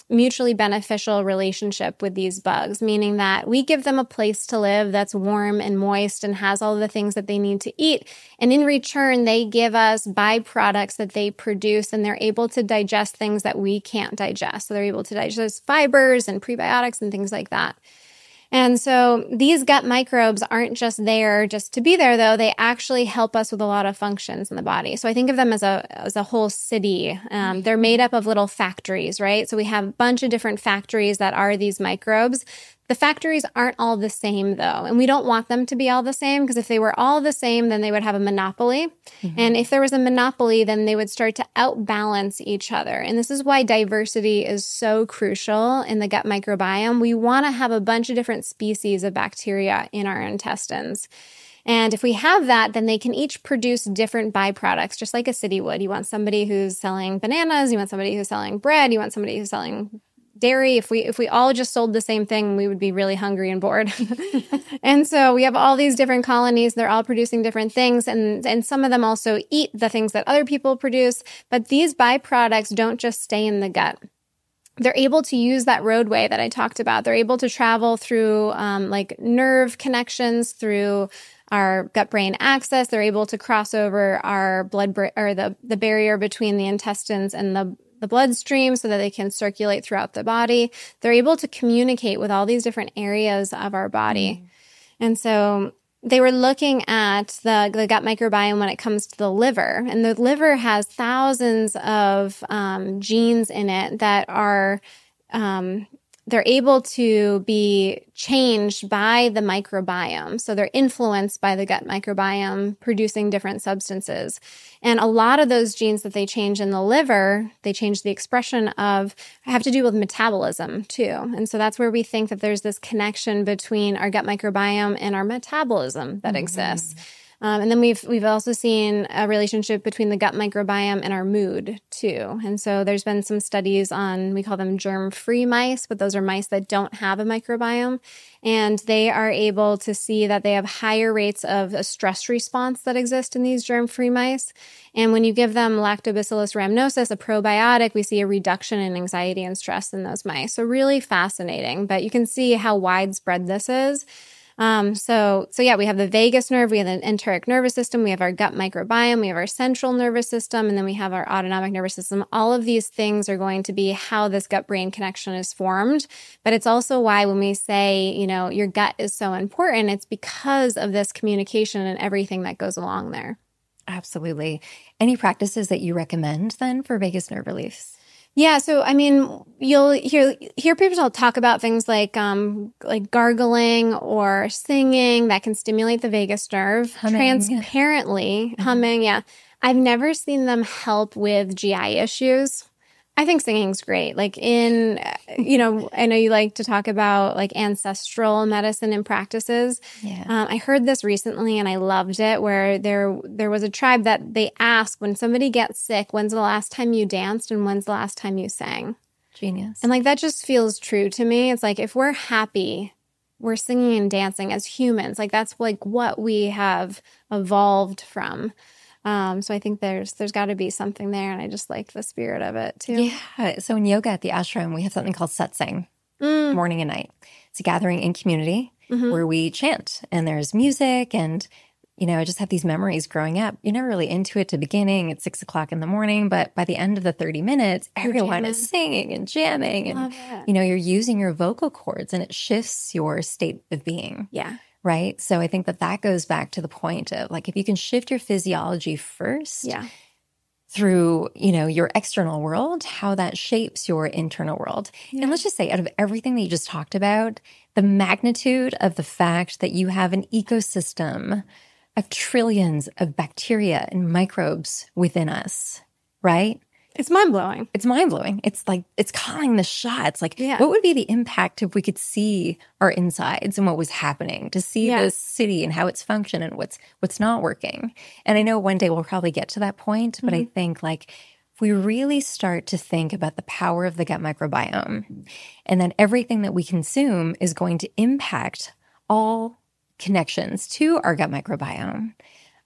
mutually beneficial relationship with these bugs, meaning that we give them a place to live that's warm and moist and has all the things that they need to eat. And in return, they give us byproducts that they produce, and they're able to digest things that we can't digest. So they're able to digest fibers and prebiotics and things like that. And so these gut microbes aren't just there just to be there, though. They actually help us with a lot of functions in the body. So I think of them as a whole city. They're made up of little factories, right? So we have a bunch of different factories that are these microbes. The factories aren't all the same, though, and we don't want them to be all the same, because if they were all the same, then they would have a monopoly. And if there was a monopoly, then they would start to outbalance each other. And this is why diversity is so crucial in the gut microbiome. We want to have a bunch of different species of bacteria in our intestines. And if we have that, then they can each produce different byproducts, just like a city would. You want somebody who's selling bananas, you want somebody who's selling bread, you want somebody who's selling dairy. If we all just sold the same thing, we would be really hungry and bored. And so we have all these different colonies. They're all producing different things. And some of them also eat the things that other people produce. But these byproducts don't just stay in the gut. They're able to use that roadway that I talked about. They're able to travel through like nerve connections, through our gut-brain axis. They're able to cross over our the barrier between the intestines and the bloodstream so that they can circulate throughout the body. They're able to communicate with all these different areas of our body. And so they were looking at the gut microbiome when it comes to the liver. And the liver has thousands of genes in it that are they're able to be changed by the microbiome. So they're influenced by the gut microbiome producing different substances. And a lot of those genes that they change in the liver, they change the expression of, have to do with metabolism too. And so that's where we think that there's this connection between our gut microbiome and our metabolism that exists. And then we've also seen a relationship between the gut microbiome and our mood too. And so there's been some studies on, we call them germ-free mice, but those are mice that don't have a microbiome. And they are able to see that they have higher rates of a stress response that exist in these germ-free mice. And when you give them Lactobacillus rhamnosus, a probiotic, we see a reduction in anxiety and stress in those mice. So really fascinating, but you can see how widespread this is. So yeah, we have the vagus nerve, we have the enteric nervous system, we have our gut microbiome, we have our central nervous system, and then we have our autonomic nervous system. All of these things are going to be how this gut-brain connection is formed. But it's also why when we say, your gut is so important, it's because of this communication and everything that goes along there. Absolutely. Any practices that you recommend then for vagus nerve relief? Yeah, so I mean, you'll hear people talk about things like gargling or singing that can stimulate the vagus nerve. Transparently, humming, yeah. I've never seen them help with GI issues. I think singing's great. Like I know you like to talk about like ancestral medicine and practices. Yeah. I heard this recently and I loved it, where there was a tribe that they asked, when somebody gets sick, when's the last time you danced and when's the last time you sang? Genius. And like that just feels true to me. It's like if we're happy, we're singing and dancing as humans. Like that's like what we have evolved from. So I think there's got to be something there, and I just like the spirit of it too. Yeah. So in yoga at the ashram, we have something called satsang, morning and night. It's a gathering in community where we chant, and there's music, and I just have these memories growing up. You're never really into it to beginning at 6 o'clock in the morning, but by the end of the 30 minutes, everyone is singing and jamming, and you're using your vocal cords, and it shifts your state of being. Yeah. Right? So I think that goes back to the point of like, if you can shift your physiology first through, your external world, how that shapes your internal world. Yeah. And let's just say, out of everything that you just talked about, the magnitude of the fact that you have an ecosystem of trillions of bacteria and microbes within us, right? It's mind-blowing. It's mind-blowing. It's like, it's calling the shots. Like, what would be the impact if we could see our insides and what was happening, to see this city and how it's functioning and what's not working? And I know one day we'll probably get to that point, but I think like if we really start to think about the power of the gut microbiome, and then everything that we consume is going to impact all connections to our gut microbiome,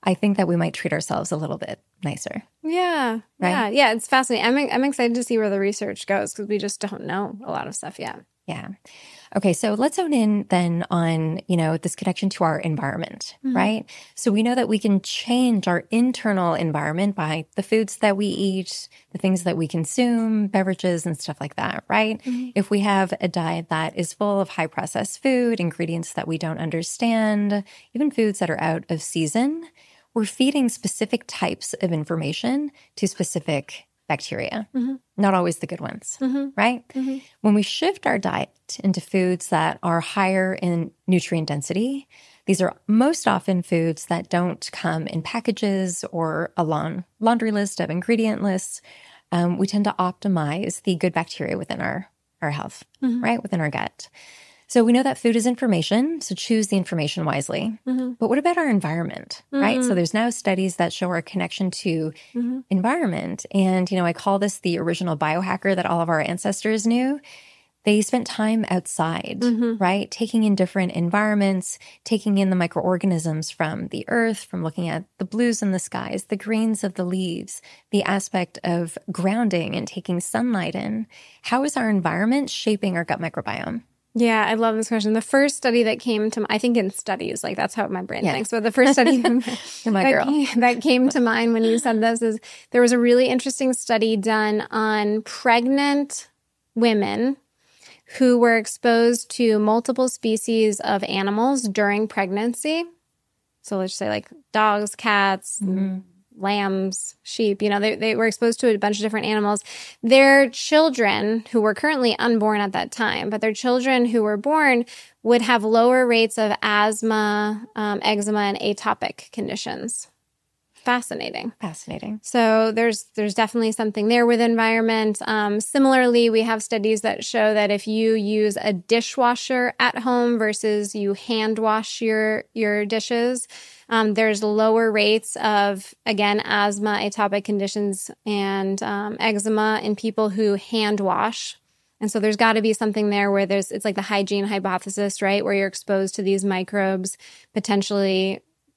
I think that we might treat ourselves a little bit nicer. Yeah. Right? Yeah. It's fascinating. I'm excited to see where the research goes because we just don't know a lot of stuff yet. Yeah. Okay, so let's zone in then on, this connection to our environment, right? So we know that we can change our internal environment by the foods that we eat, the things that we consume, beverages and stuff like that, right? If we have a diet that is full of high processed food, ingredients that we don't understand, even foods that are out of season, we're feeding specific types of information to specific bacteria, not always the good ones, right? When we shift our diet into foods that are higher in nutrient density, these are most often foods that don't come in packages or a long laundry list of ingredient lists. We tend to optimize the good bacteria within our health, right? Within our gut. So we know that food is information, so choose the information wisely. But what about our environment, right? So there's now studies that show our connection to environment. And, I call this the original biohacker that all of our ancestors knew. They spent time outside, right? Taking in different environments, taking in the microorganisms from the earth, from looking at the blues in the skies, the greens of the leaves, the aspect of grounding and taking sunlight in. How is our environment shaping our gut microbiome? Yeah, I love this question. The first study that came to, I think in studies, like that's how my brain thinks. But the first study that came to mind when you said this is there was a really interesting study done on pregnant women who were exposed to multiple species of animals during pregnancy. So let's say like dogs, cats, lambs, sheep, they were exposed to a bunch of different animals. Their children, who were currently unborn at that time, but their children who were born would have lower rates of asthma, eczema, and atopic conditions. Fascinating. So there's definitely something there with environment. Similarly, we have studies that show that if you use a dishwasher at home versus you hand wash your dishes, there's lower rates of, again, asthma, atopic conditions, and eczema in people who hand wash. And so there's got to be something there where it's like the hygiene hypothesis, right? Where you're exposed to these microbes, potentially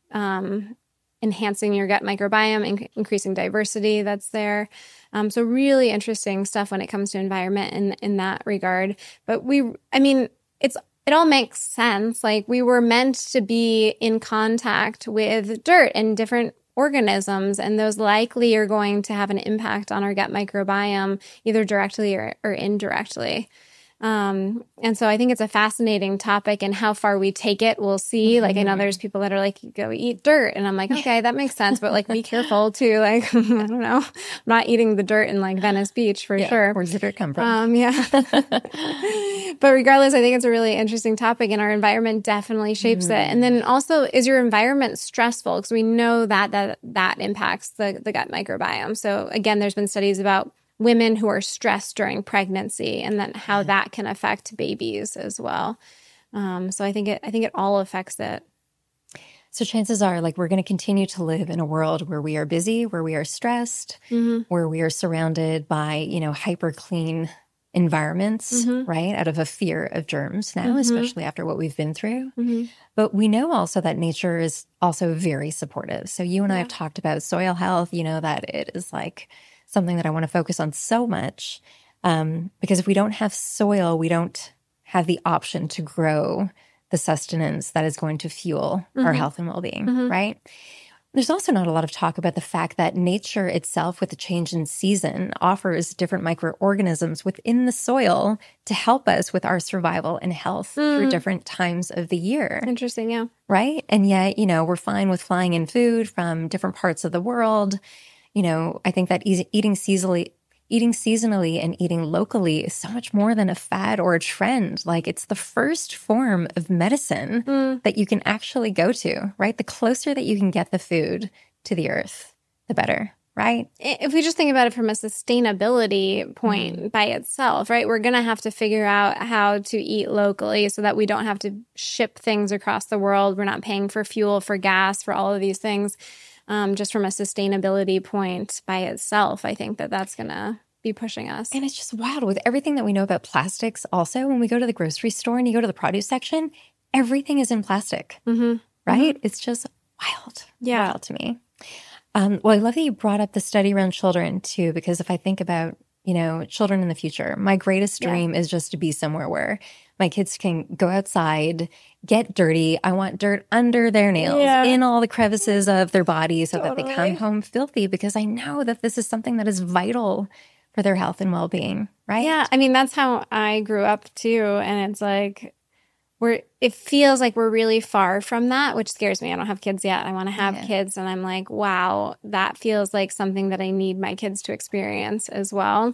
enhancing your gut microbiome, increasing diversity that's there. So really interesting stuff when it comes to environment in that regard. But it all makes sense. Like we were meant to be in contact with dirt and different organisms, and those likely are going to have an impact on our gut microbiome, either directly or indirectly. And so I think it's a fascinating topic, and how far we take it, we'll see. Like I know there's people that are like, go eat dirt. And I'm like, okay, that makes sense. But like, be careful too. Like, I don't know. I'm not eating the dirt in like Venice Beach for sure. Where's the dirt come from? But regardless, I think it's a really interesting topic, and our environment definitely shapes it. And then also, is your environment stressful? Because we know that impacts the gut microbiome. So again, there's been studies about women who are stressed during pregnancy, and then how that can affect babies as well. So I think it all affects it. So chances are, like, we're going to continue to live in a world where we are busy, where we are stressed, where we are surrounded by, hyper clean environments, right? Out of a fear of germs now, especially after what we've been through. But we know also that nature is also very supportive. So you and I have talked about soil health, that it is like something that I want to focus on so much, because if we don't have soil, we don't have the option to grow the sustenance that is going to fuel our health and well-being, right? There's also not a lot of talk about the fact that nature itself, with the change in season, offers different microorganisms within the soil to help us with our survival and health through different times of the year. Interesting, yeah. Right? And yet, we're fine with flying in food from different parts of the world. I think that eating seasonally and eating locally is so much more than a fad or a trend. Like, it's the first form of medicine that you can actually go to, right? The closer that you can get the food to the earth, the better, right? If we just think about it from a sustainability point by itself, right? We're going to have to figure out how to eat locally so that we don't have to ship things across the world. We're not paying for fuel, for gas, for all of these things. Just from a sustainability point by itself, I think that's going to be pushing us. And it's just wild with everything that we know about plastics. Also, when we go to the grocery store and you go to the produce section, everything is in plastic, right? It's just wild to me. Well, I love that you brought up the study around children too, because if I think about, children in the future, my greatest dream is just to be somewhere where my kids can go outside, get dirty. I want dirt under their nails, in all the crevices of their bodies so that they come home filthy, because I know that this is something that is vital for their health and well-being, right? Yeah, I mean, that's how I grew up too. And it's like, it feels like we're really far from that, which scares me. I don't have kids yet. I want to have kids. And I'm like, wow, that feels like something that I need my kids to experience as well.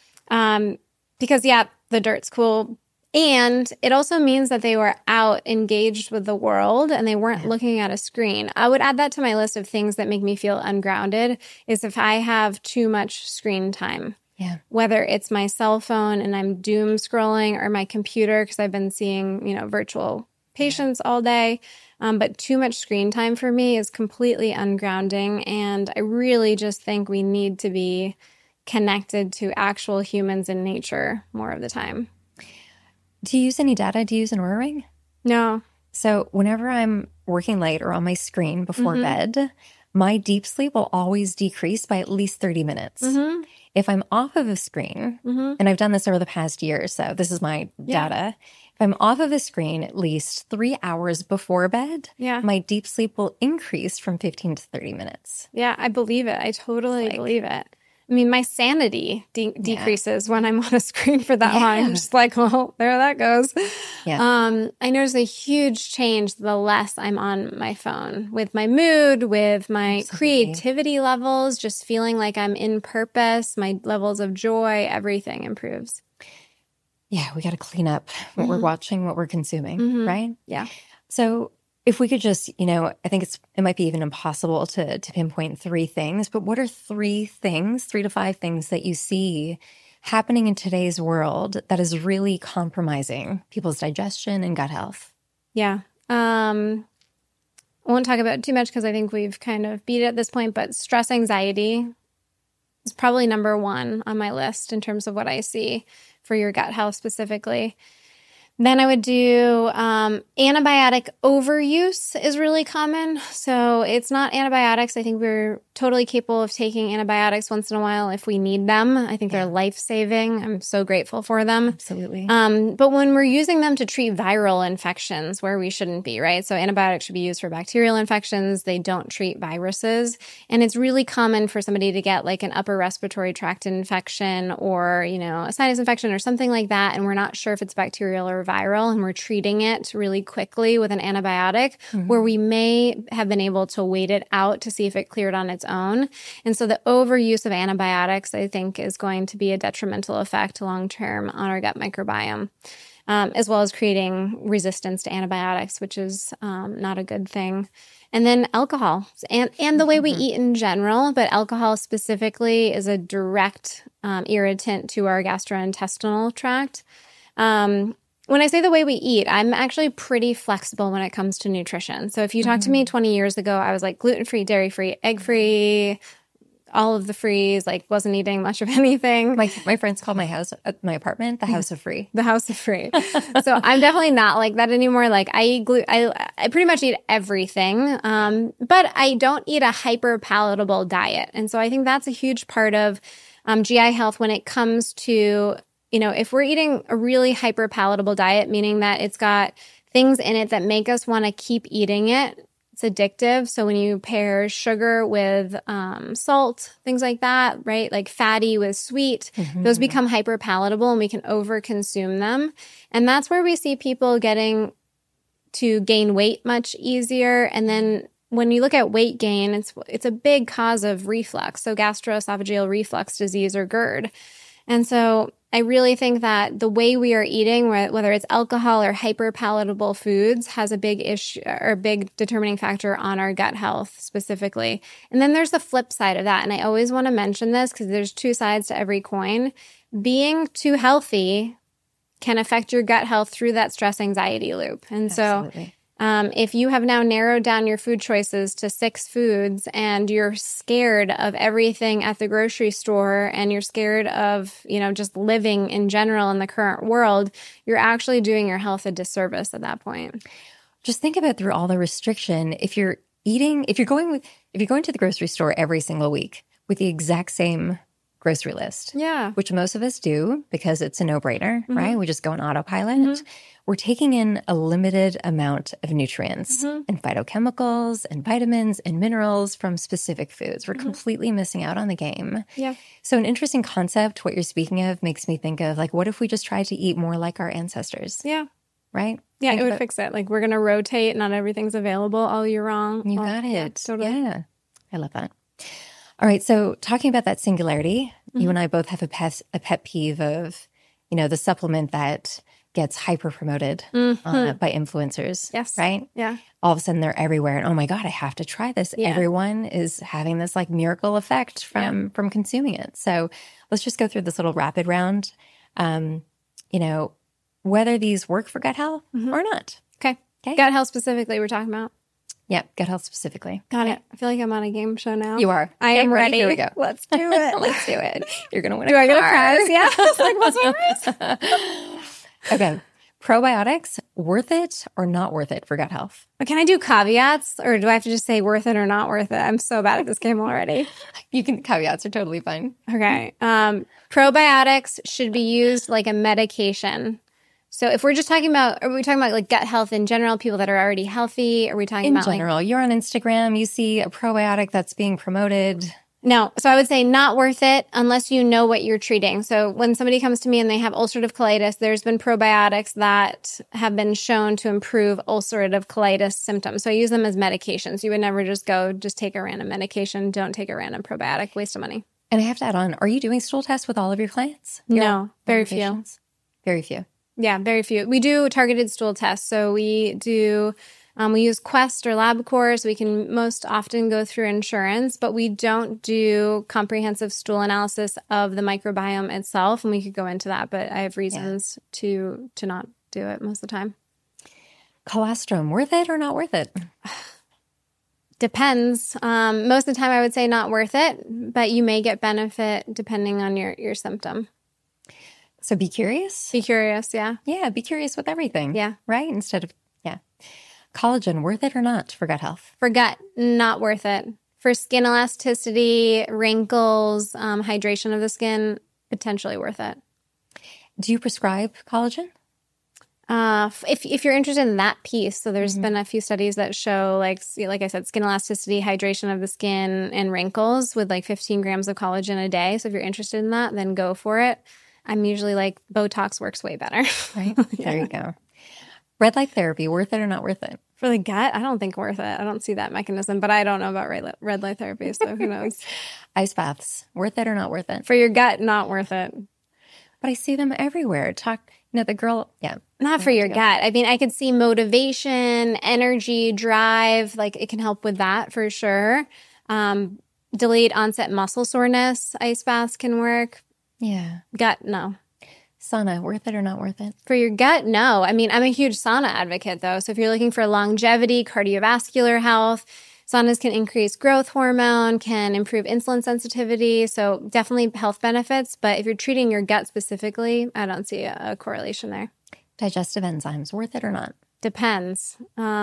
Because the dirt's cool. And it also means that they were out engaged with the world and they weren't looking at a screen. I would add that to my list of things that make me feel ungrounded is if I have too much screen time. Yeah. Whether it's my cell phone and I'm doom scrolling or my computer because I've been seeing, virtual patients all day. But too much screen time for me is completely ungrounding. And I really just think we need to be connected to actual humans in nature more of the time. Do you use any data? Do you use an Oura Ring? No. So whenever I'm working late or on my screen before bed, my deep sleep will always decrease by at least 30 minutes. If I'm off of a screen, and I've done this over the past year, so this is my data. If I'm off of a screen at least 3 hours before bed, my deep sleep will increase from 15 to 30 minutes. Yeah, I believe it. I totally believe it. I mean, my sanity decreases when I'm on a screen for that long. I'm just like, well, there that goes. Yeah. I notice a huge change the less I'm on my phone with my mood, with my creativity levels, just feeling like I'm in purpose, my levels of joy, everything improves. Yeah, we got to clean up what we're watching, what we're consuming, right? Yeah. So if we could just, I think it might be even impossible to pinpoint 3 things, but what are 3 to 5 things that you see happening in today's world that is really compromising people's digestion and gut health? Yeah. I won't talk about it too much because I think we've kind of beat it at this point, but stress anxiety is probably number 1 on my list in terms of what I see for your gut health specifically. Then I would do antibiotic overuse is really common. So it's not antibiotics. I think we're totally capable of taking antibiotics once in a while if we need them. I think they're life-saving. I'm so grateful for them. Absolutely. But when we're using them to treat viral infections where we shouldn't be, right? So antibiotics should be used for bacterial infections. They don't treat viruses. And it's really common for somebody to get like an upper respiratory tract infection or, a sinus infection or something like that. And we're not sure if it's bacterial or viral, and we're treating it really quickly with an antibiotic where we may have been able to wait it out to see if it cleared on its own. And so the overuse of antibiotics, I think, is going to be a detrimental effect long-term on our gut microbiome, as well as creating resistance to antibiotics, which is not a good thing. And then alcohol and the way we eat in general, but alcohol specifically is a direct irritant to our gastrointestinal tract. When I say the way we eat, I'm actually pretty flexible when it comes to nutrition. So if you talked to me 20 years ago, I was like gluten-free, dairy-free, egg-free, all of the frees, like wasn't eating much of anything. My friends call my apartment, the house of free. The house of free. So I'm definitely not like that anymore. Like I eat I pretty much eat everything, but I don't eat a hyper palatable diet. And so I think that's a huge part of GI health when it comes to if we're eating a really hyper palatable diet, meaning that it's got things in it that make us want to keep eating it, it's addictive. So when you pair sugar with salt, things like that, right? Like fatty with sweet, those become hyper palatable and we can over consume them. And that's where we see people getting to gain weight much easier. And then when you look at weight gain, it's a big cause of reflux. So gastroesophageal reflux disease or GERD. And so I really think that the way we are eating, whether it's alcohol or hyper-palatable foods, has a big issue or a big determining factor on our gut health specifically. And then there's the flip side of that. And I always want to mention this because there's 2 sides to every coin. Being too healthy can affect your gut health through that stress anxiety loop. And Absolutely. if you have now narrowed down your food choices to 6 foods and you're scared of everything at the grocery store and you're scared of, just living in general in the current world, you're actually doing your health a disservice at that point. Just think about through all the restriction, if you're if you're going to the grocery store every single week with the exact same grocery list, which most of us do because it's a no-brainer, right? We just go on autopilot. We're taking in a limited amount of nutrients and phytochemicals and vitamins and minerals from specific foods. We're completely missing out on the game. Yeah. So an interesting concept, what you're speaking of, makes me think of like, what if we just tried to eat more like our ancestors? Yeah. Right? Yeah, it would fix it. Like, we're going to rotate. Not everything's available all year long. You got it. Yeah, totally. Yeah. I love that. All right. So talking about that singularity, you and I both have a pet peeve of, the supplement that gets hyper promoted by influencers. Yes. Right? Yeah. All of a sudden they're everywhere. And oh my God, I have to try this. Yeah. Everyone is having this like miracle effect from consuming it. So let's just go through this little rapid round. Whether these work for gut health or not. Okay. Gut health specifically, we're talking about. Yeah, gut health specifically. Got it. I feel like I'm on a game show now. You are. I am ready. Here we go. Let's do it. Let's do it. You're going to win Do I get a prize? Yeah. It's like, what's my prize? Okay. Probiotics, worth it or not worth it for gut health? Can I do caveats, or do I have to just say worth it or not worth it? I'm so bad at this game already. Caveats are totally fine. Okay. Probiotics should be used like a medication. So if we're just talking about, are we talking about like gut health in general, people that are already healthy? Are we talking about in general? You're on Instagram, you see a probiotic that's being promoted. No. So I would say not worth it unless you know what you're treating. So when somebody comes to me and they have ulcerative colitis, there's been probiotics that have been shown to improve ulcerative colitis symptoms. So I use them as medications. You would never just take a random medication. Don't take a random probiotic. Waste of money. And I have to add on, are you doing stool tests with all of your clients? No, very few. Very few. Yeah, very few. We do targeted stool tests. So we use Quest or LabCorp. So we can most often go through insurance, but we don't do comprehensive stool analysis of the microbiome itself. And we could go into that, but I have reasons to not do it most of the time. Colostrum, worth it or not worth it? Depends. Most of the time I would say not worth it, but you may get benefit depending on your symptom. So be curious. Be curious, yeah. Yeah, be curious with everything. Yeah. Right? Instead of, collagen, worth it or not for gut health? For gut, not worth it. For skin elasticity, wrinkles, hydration of the skin, potentially worth it. Do you prescribe collagen? If you're interested in that piece, so there's been a few studies that show, like I said, skin elasticity, hydration of the skin, and wrinkles with like 15 grams of collagen a day. So if you're interested in that, then go for it. I'm usually like, Botox works way better. Right? There you go. Red light therapy, worth it or not worth it? For the gut, I don't think worth it. I don't see that mechanism, but I don't know about red light therapy, so who knows? Ice baths, worth it or not worth it? For your gut, not worth it. But I see them everywhere. The girl, Not for your gut. I mean, I could see motivation, energy, drive. Like, it can help with that for sure. Delayed onset muscle soreness, ice baths can work. Yeah. Gut, no. Sauna, worth it or not worth it? For your gut, no. I mean, I'm a huge sauna advocate, though. So if you're looking for longevity, cardiovascular health, saunas can increase growth hormone, can improve insulin sensitivity. So definitely health benefits. But if you're treating your gut specifically, I don't see a correlation there. Digestive enzymes, worth it or not? Depends.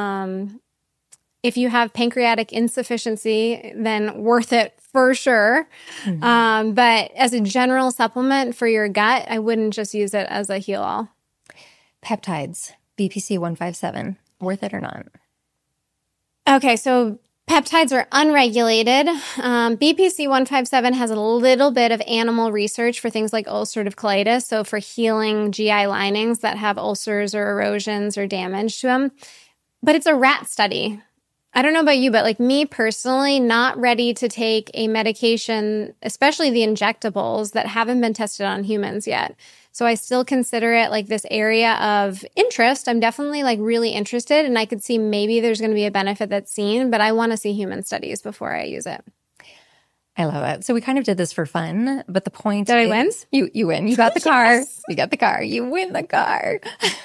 If you have pancreatic insufficiency, then worth it for sure. But as a general supplement for your gut, I wouldn't just use it as a heal-all. Peptides, BPC 157, worth it or not? Okay, so peptides are unregulated. BPC 157 has a little bit of animal research for things like ulcerative colitis, so for healing GI linings that have ulcers or erosions or damage to them. But it's a rat study. I don't know about you, but like me personally, not ready to take a medication, especially the injectables that haven't been tested on humans yet. So I still consider it like this area of interest. I'm definitely like really interested, and I could see maybe there's going to be a benefit that's seen, but I want to see human studies before I use it. I love it. So we kind of did this for fun, but the point Did I win? You win. You got the car. Yes. You got the car. You win the car.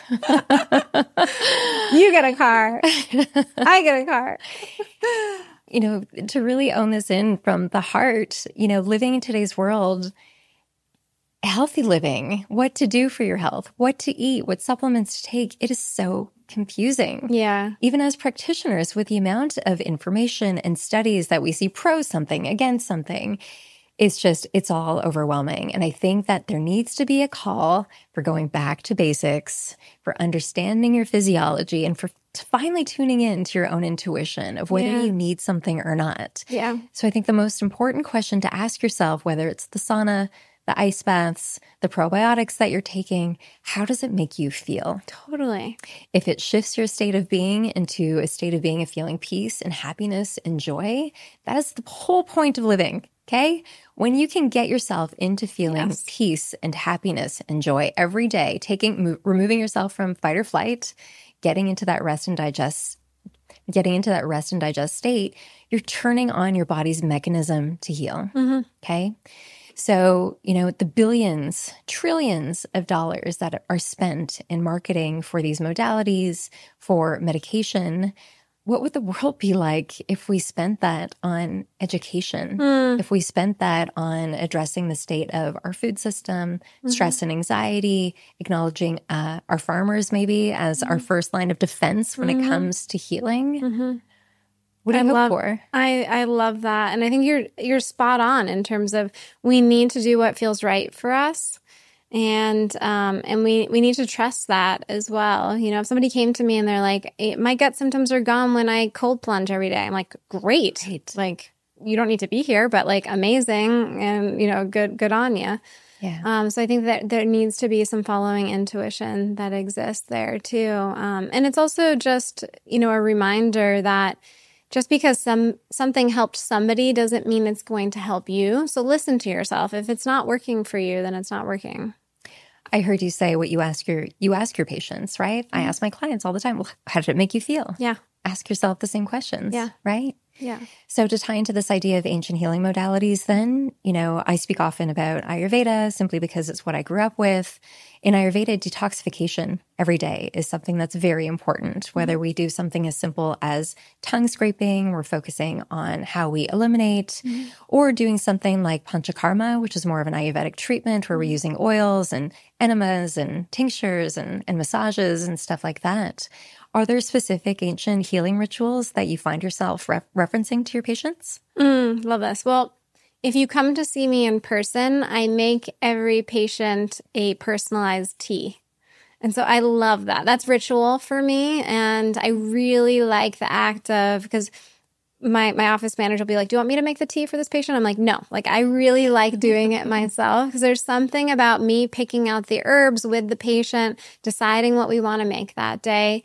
You get a car. I get a car. To really own this in from the heart, living in today's world, healthy living, what to do for your health, what to eat, what supplements to take, it is so confusing. Yeah. Even as practitioners, with the amount of information and studies that we see pro something, against something, it's all overwhelming. And I think that there needs to be a call for going back to basics, for understanding your physiology, and for finally tuning in to your own intuition of whether you need something or not. Yeah. So I think the most important question to ask yourself, whether it's the sauna, the ice baths, the probiotics that you're taking, how does it make you feel? Totally. If it shifts your state of being into a state of being of feeling peace and happiness and joy, that is the whole point of living. Okay? When you can get yourself into feeling peace and happiness and joy every day, removing yourself from fight or flight, getting into that rest and digest state, you're turning on your body's mechanism to heal. Okay? So, the billions, trillions of dollars that are spent in marketing for these modalities, for medication, what would the world be like if we spent that on education? If we spent that on addressing the state of our food system, stress and anxiety, acknowledging our farmers maybe as our first line of defense when it comes to healing? What do you hope for? I love that. And I think you're spot on in terms of we need to do what feels right for us. And we need to trust that as well. If somebody came to me and they're like, my gut symptoms are gone when I cold plunge every day. I'm like, great. Like, you don't need to be here, but like amazing. And, good on you. Yeah. So I think that there needs to be some following intuition that exists there too. And it's also just, a reminder that just because something helped somebody doesn't mean it's going to help you. So listen to yourself. If it's not working for you, then it's not working. I heard you say what you ask your patients, right? I ask my clients all the time, well, how did it make you feel? Yeah. Ask yourself the same questions, right? Yeah. So to tie into this idea of ancient healing modalities, then, I speak often about Ayurveda simply because it's what I grew up with. In Ayurveda, detoxification every day is something that's very important. Whether we do something as simple as tongue scraping, we're focusing on how we eliminate, or doing something like panchakarma, which is more of an Ayurvedic treatment where we're using oils and enemas and tinctures and massages and stuff like that. Are there specific ancient healing rituals that you find yourself referencing to your patients? Love this. Well, if you come to see me in person, I make every patient a personalized tea. And so I love that. That's ritual for me. And I really like the act of, because my office manager will be like, do you want me to make the tea for this patient? I'm like, no. Like, I really like doing it myself because there's something about me picking out the herbs with the patient, deciding what we want to make that day.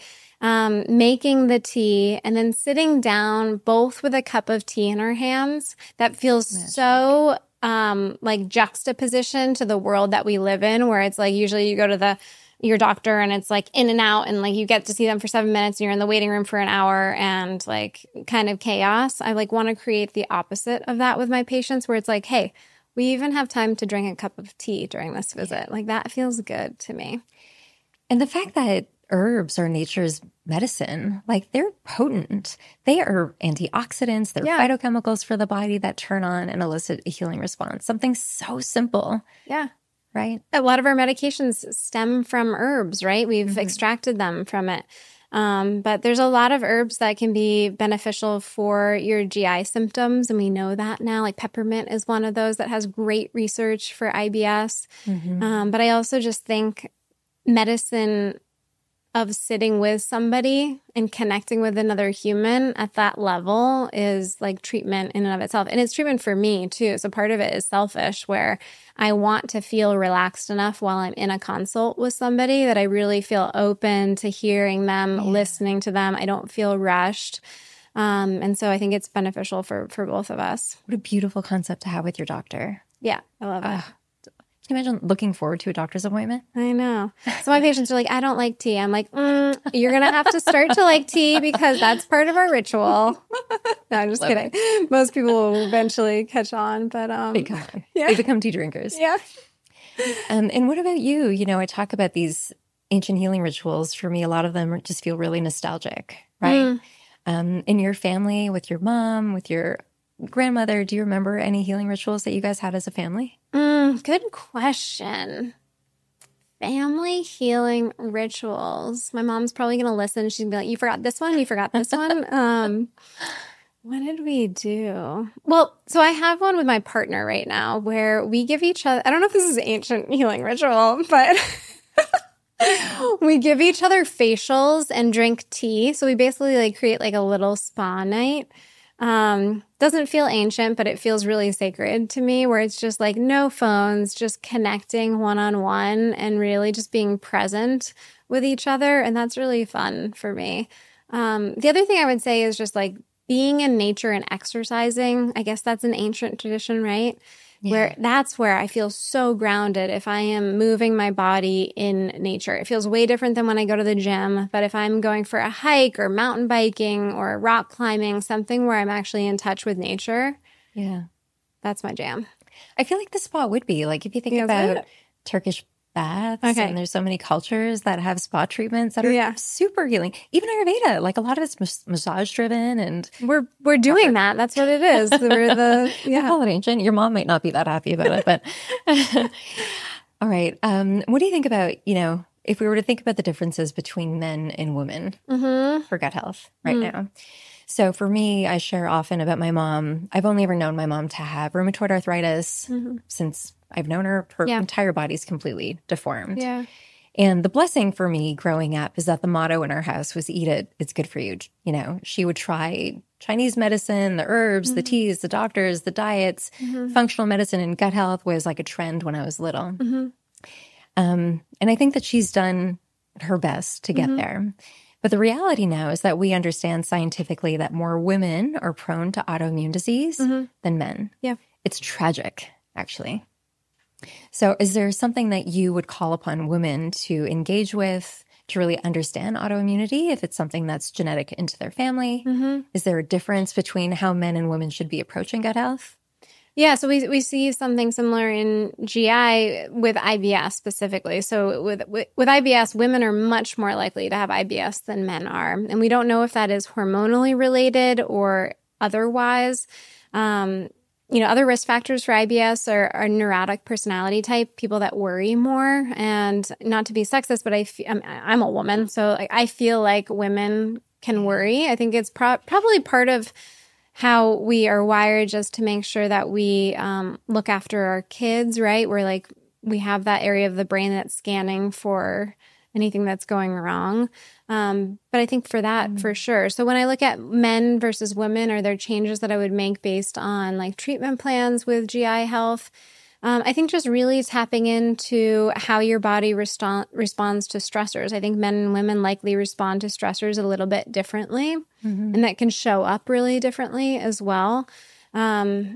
Making the tea and then sitting down both with a cup of tea in our hands that feels so like juxtaposition to the world that we live in, where it's like usually you go to your doctor and it's like in and out and like you get to see them for 7 minutes and you're in the waiting room for an hour and like kind of chaos. I like want to create the opposite of that with my patients where it's like, hey, we even have time to drink a cup of tea during this visit. Like that feels good to me. And the fact that herbs are nature's medicine, like they're potent. They are antioxidants. They're phytochemicals for the body that turn on and elicit a healing response. Something so simple. Yeah. Right? A lot of our medications stem from herbs, right? We've extracted them from it. But there's a lot of herbs that can be beneficial for your GI symptoms. And we know that now. Like peppermint is one of those that has great research for IBS. But I also just think medicine of sitting with somebody and connecting with another human at that level is like treatment in and of itself. And it's treatment for me too. So part of it is selfish where I want to feel relaxed enough while I'm in a consult with somebody that I really feel open to hearing them, listening to them. I don't feel rushed. And so I think it's beneficial for both of us. What a beautiful concept to have with your doctor. Yeah, I love it. Can you imagine looking forward to a doctor's appointment? I know. So my patients are like, I don't like tea. I'm like, you're going to have to start to like tea because that's part of our ritual. No, I'm just kidding. Most people will eventually catch on, but they become tea drinkers. Yeah. And what about you? I talk about these ancient healing rituals. For me, a lot of them just feel really nostalgic, right? In your family, with your mom, with your grandmother, do you remember any healing rituals that you guys had as a family? Good question. family healing rituals. My mom's probably going to listen. She's going to be like, you forgot this one? You forgot this one? What did we do? Well, so I have one with my partner right now where we give each other, I don't know if this is ancient healing ritual, but we give each other facials and drink tea. So we basically like create like a little spa night. Doesn't feel ancient, but it feels really sacred to me, where it's just like no phones, just connecting one-on-one and really just being present with each other. And that's really fun for me. The other thing I would say is just like being in nature and exercising. I guess that's an ancient tradition, right? Yeah. That's where I feel so grounded if I am moving my body in nature. It feels way different than when I go to the gym. But if I'm going for a hike or mountain biking or rock climbing, something where I'm actually in touch with nature, yeah, that's my jam. I feel like the spa would be like, if you think about Turkish baths, and there's so many cultures that have spa treatments that are super healing. Even Ayurveda, like a lot of it's massage driven, and we're doing that. That's what it is. We're I call it ancient. Your mom might not be that happy about it, but all right. What do you think about, if we were to think about the differences between men and women for gut health right now? So for me, I share often about my mom. I've only ever known my mom to have rheumatoid arthritis since I've known her. Her entire body's completely deformed. Yeah. And the blessing for me growing up is that the motto in our house was eat it, it's good for you. She would try Chinese medicine, the herbs, the teas, the doctors, the diets. Functional medicine and gut health was like a trend when I was little. And I think that she's done her best to get there. But the reality now is that we understand scientifically that more women are prone to autoimmune disease than men. Yeah. It's tragic, actually. So is there something that you would call upon women to engage with to really understand autoimmunity, if it's something that's genetic into their family? Is there a difference between how men and women should be approaching gut health? Yeah, so we see something similar in GI with IBS specifically. So with IBS, women are much more likely to have IBS than men are. And we don't know if that is hormonally related or otherwise. Other risk factors for IBS are neurotic personality type, people that worry more. And not to be sexist, but I'm a woman, so I feel like women can worry. I think it's probably part of how we are wired, just to make sure that we look after our kids, right? We're we have that area of the brain that's scanning for anything that's going wrong. But I think for that, for sure. So when I look at men versus women, are there changes that I would make based on treatment plans with GI health? I think just really tapping into how your body responds to stressors. I think men and women likely respond to stressors a little bit differently, and that can show up really differently as well. In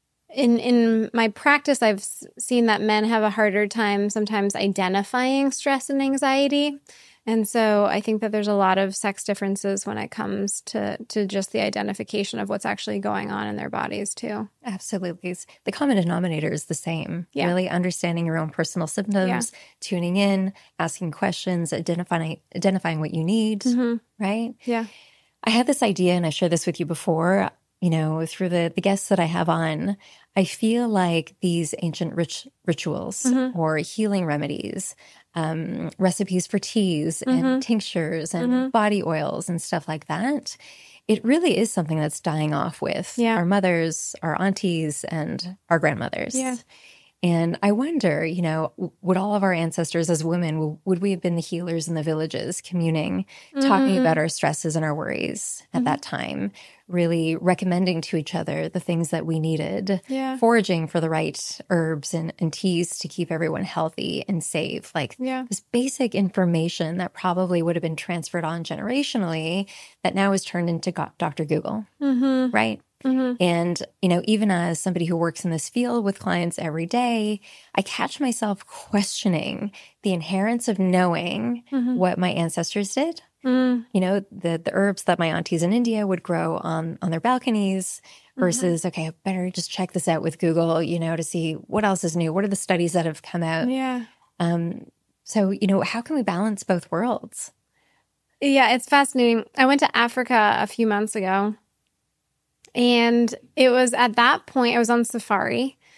my practice, I've seen that men have a harder time sometimes identifying stress and anxiety. And so I think that there's a lot of sex differences when it comes to just the identification of what's actually going on in their bodies too. Absolutely. The common denominator is the same. Yeah. Really understanding your own personal symptoms, tuning in, asking questions, identifying what you need, right? Yeah. I had this idea, and I shared this with you before, through the guests that I have on. I feel like these ancient rituals or healing remedies, recipes for teas and tinctures and body oils and stuff like that, it really is something that's dying off with our mothers, our aunties, and our grandmothers. Yeah. And I wonder, would all of our ancestors as women, would we have been the healers in the villages, communing, talking about our stresses and our worries at that time, really recommending to each other the things that we needed, foraging for the right herbs and teas to keep everyone healthy and safe, this basic information that probably would have been transferred on generationally that now is turned into Dr. Google, right? And, even as somebody who works in this field with clients every day, I catch myself questioning the inherence of knowing what my ancestors did. The herbs that my aunties in India would grow on their balconies versus, okay, I better just check this out with Google, to see what else is new. What are the studies that have come out? Yeah. So, how can we balance both worlds? Yeah, it's fascinating. I went to Africa a few months ago. And it was at that point, I was on safari,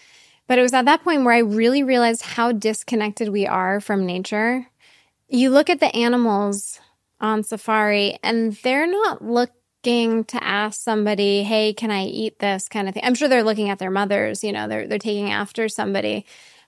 But it was at that point where I really realized how disconnected we are from nature. You look at the animals on safari and they're not looking to ask somebody, hey, can I eat this kind of thing? I'm sure they're looking at their mothers, they're taking after somebody.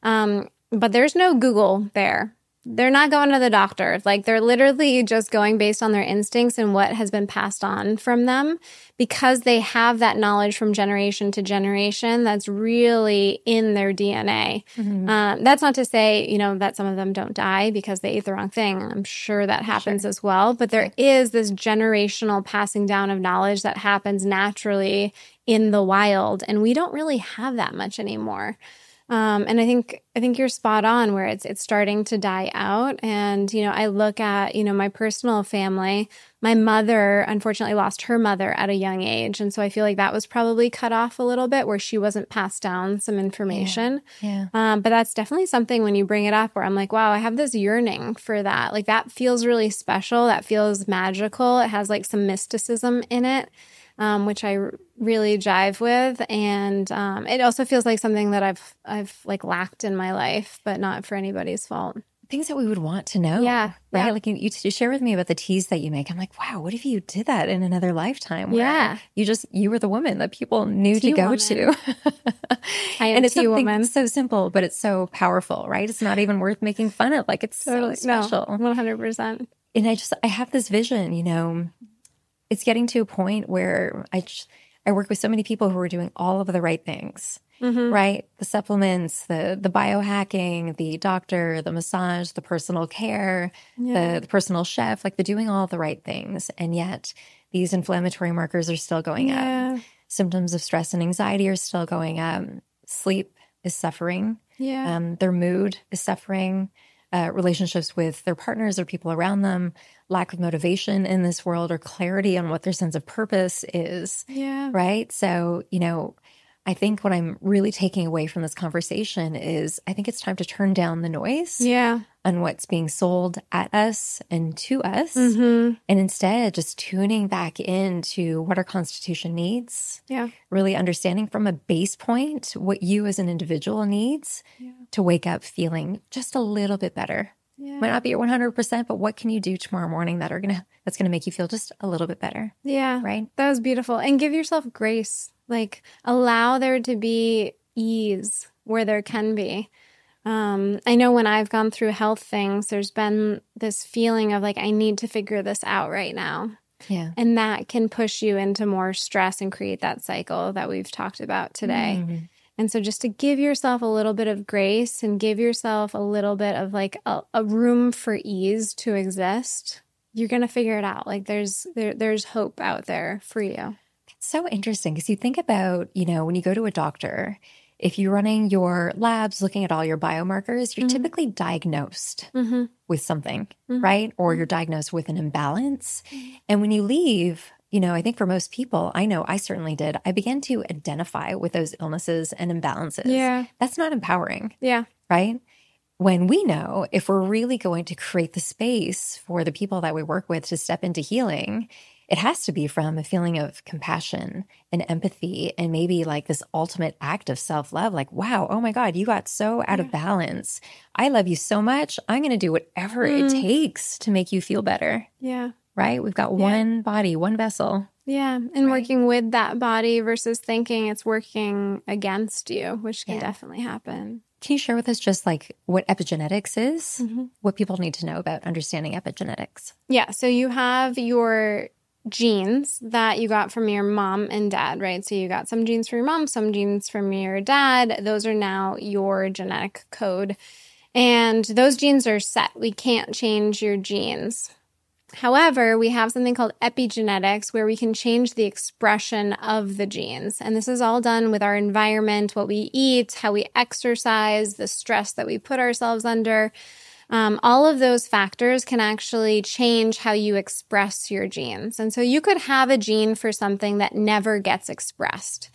But there's no Google there. They're not going to the doctor. Like they're literally just going based on their instincts and what has been passed on from them because they have that knowledge from generation to generation that's really in their DNA. That's not to say, that some of them don't die because they ate the wrong thing. I'm sure that happens as well. But there is this generational passing down of knowledge that happens naturally in the wild. And we don't really have that much anymore. And I think you're spot on where it's starting to die out. And, I look at, my personal family. My mother, unfortunately, lost her mother at a young age. And so I feel like that was probably cut off a little bit where she wasn't passed down some information. Yeah. But that's definitely something when you bring it up where I'm like, wow, I have this yearning for that. Like that feels really special. That feels magical. It has like some mysticism in it. Which I really jive with, and it also feels like something that I've like lacked in my life, but not for anybody's fault. Things that we would want to know, yeah, right? Yeah. Like you share with me about the teas that you make. I'm like, wow, what if you did that in another lifetime? Yeah, you were the woman that people knew tea to go woman. to. I am and it's tea something woman. so simple, but it's so powerful, right? It's not even worth making fun of. Like it's Totally. so special, 100%. And I have this vision, It's getting to a point where I work with so many people who are doing all of the right things, right? The supplements, the biohacking, the doctor, the massage, the personal care, the personal chef, like they're doing all the right things. And yet these inflammatory markers are still going up. Symptoms of stress and anxiety are still going up. Sleep is suffering. Their mood is suffering. Relationships with their partners or people around them, lack of motivation in this world or clarity on what their sense of purpose is. Right? So, I think what I'm really taking away from this conversation is I think it's time to turn down the noise on what's being sold at us and to us. And instead just tuning back into what our Constitution needs. Really understanding from a base point what you as an individual needs to wake up feeling just a little bit better. Might not be your 100%, but what can you do tomorrow morning that's gonna make you feel just a little bit better? Right? That was beautiful. And give yourself grace. Like allow there to be ease where there can be. I know when I've gone through health things, there's been this feeling of like, I need to figure this out right now. And that can push you into more stress and create that cycle that we've talked about today. And so just to give yourself a little bit of grace and give yourself a little bit of like a room for ease to exist, you're going to figure it out. Like there's hope out there for you. It's so interesting because you think about, when you go to a doctor, if you're running your labs, looking at all your biomarkers, you're typically diagnosed with something, right? Or you're diagnosed with an imbalance. And when you leave, I think for most people, I know I certainly did, I began to identify with those illnesses and imbalances. That's not empowering. Right? When we know if we're really going to create the space for the people that we work with to step into healing, it has to be from a feeling of compassion and empathy and maybe like this ultimate act of self-love. Like, wow, oh my God, you got so out of balance. I love you so much. I'm going to do whatever it takes to make you feel better. Right? We've got one body, one vessel. And working with that body versus thinking it's working against you, which can definitely happen. Can you share with us just like what epigenetics is? What people need to know about understanding epigenetics? So you have your genes that you got from your mom and dad, right? So you got some genes from your mom, some genes from your dad. Those are now your genetic code. And those genes are set. We can't change your genes. However, we have something called epigenetics where we can change the expression of the genes. And this is all done with our environment, what we eat, how we exercise, the stress that we put ourselves under. All of those factors can actually change how you express your genes. And so you could have a gene for something that never gets expressed.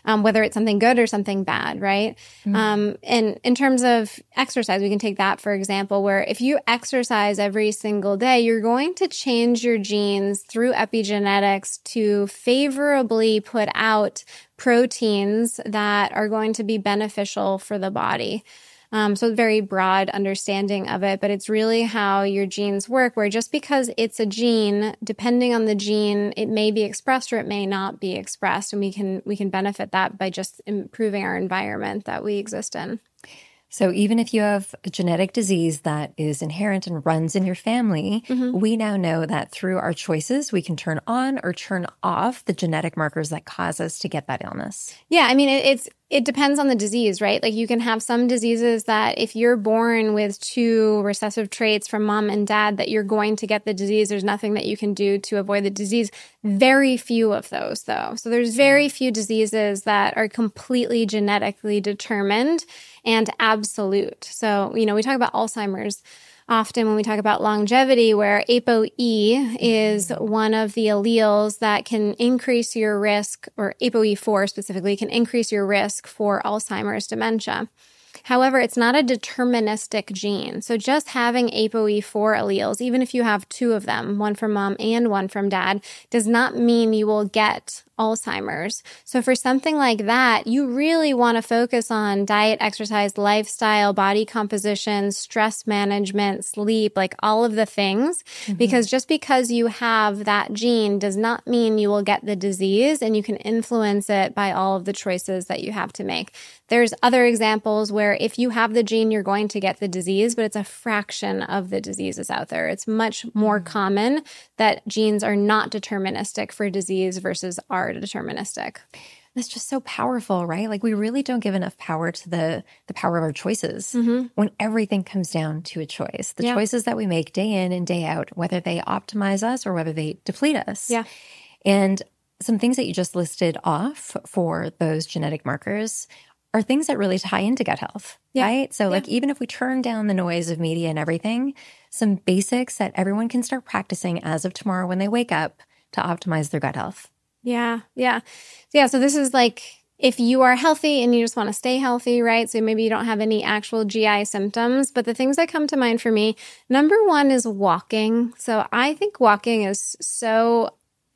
whether it's something good or something bad, right? And in terms of exercise, we can take that for example, where if you exercise every single day, you're going to change your genes through epigenetics to favorably put out proteins that are going to be beneficial for the body. So very broad understanding of it, but it's really how your genes work, where just because it's a gene, depending on the gene, it may be expressed or it may not be expressed. And we can benefit that by just improving our environment that we exist in. So even if you have a genetic disease that is inherent and runs in your family, we now know that through our choices, we can turn on or turn off the genetic markers that cause us to get that illness. Yeah, I mean, it depends on the disease, right? Like you can have some diseases that if you're born with 2 recessive traits from mom and dad that you're going to get the disease. There's nothing that you can do to avoid the disease. Very few of those though. So there's very few diseases that are completely genetically determined and absolute. So, we talk about Alzheimer's often when we talk about longevity, where ApoE is one of the alleles that can increase your risk, or ApoE4 specifically, can increase your risk for Alzheimer's dementia. However, it's not a deterministic gene. So just having ApoE4 alleles, even if you have 2 of them, one from mom and one from dad, does not mean you will get Alzheimer's. So for something like that, you really want to focus on diet, exercise, lifestyle, body composition, stress management, sleep, like all of the things, because just because you have that gene does not mean you will get the disease, and you can influence it by all of the choices that you have to make. There's other examples where if you have the gene, you're going to get the disease, but it's a fraction of the diseases out there. It's much more common that genes are not deterministic for disease versus are deterministic. That's just so powerful, right? Like we really don't give enough power to the power of our choices when everything comes down to a choice. The choices that we make day in and day out, whether they optimize us or whether they deplete us. Yeah. And some things that you just listed off for those genetic markers are things that really tie into gut health, right? So like even if we turn down the noise of media and everything, some basics that everyone can start practicing as of tomorrow when they wake up to optimize their gut health. Yeah. So this is like if you are healthy and you just want to stay healthy, right? So maybe you don't have any actual GI symptoms, but the things that come to mind for me, number one is walking. So I think walking is so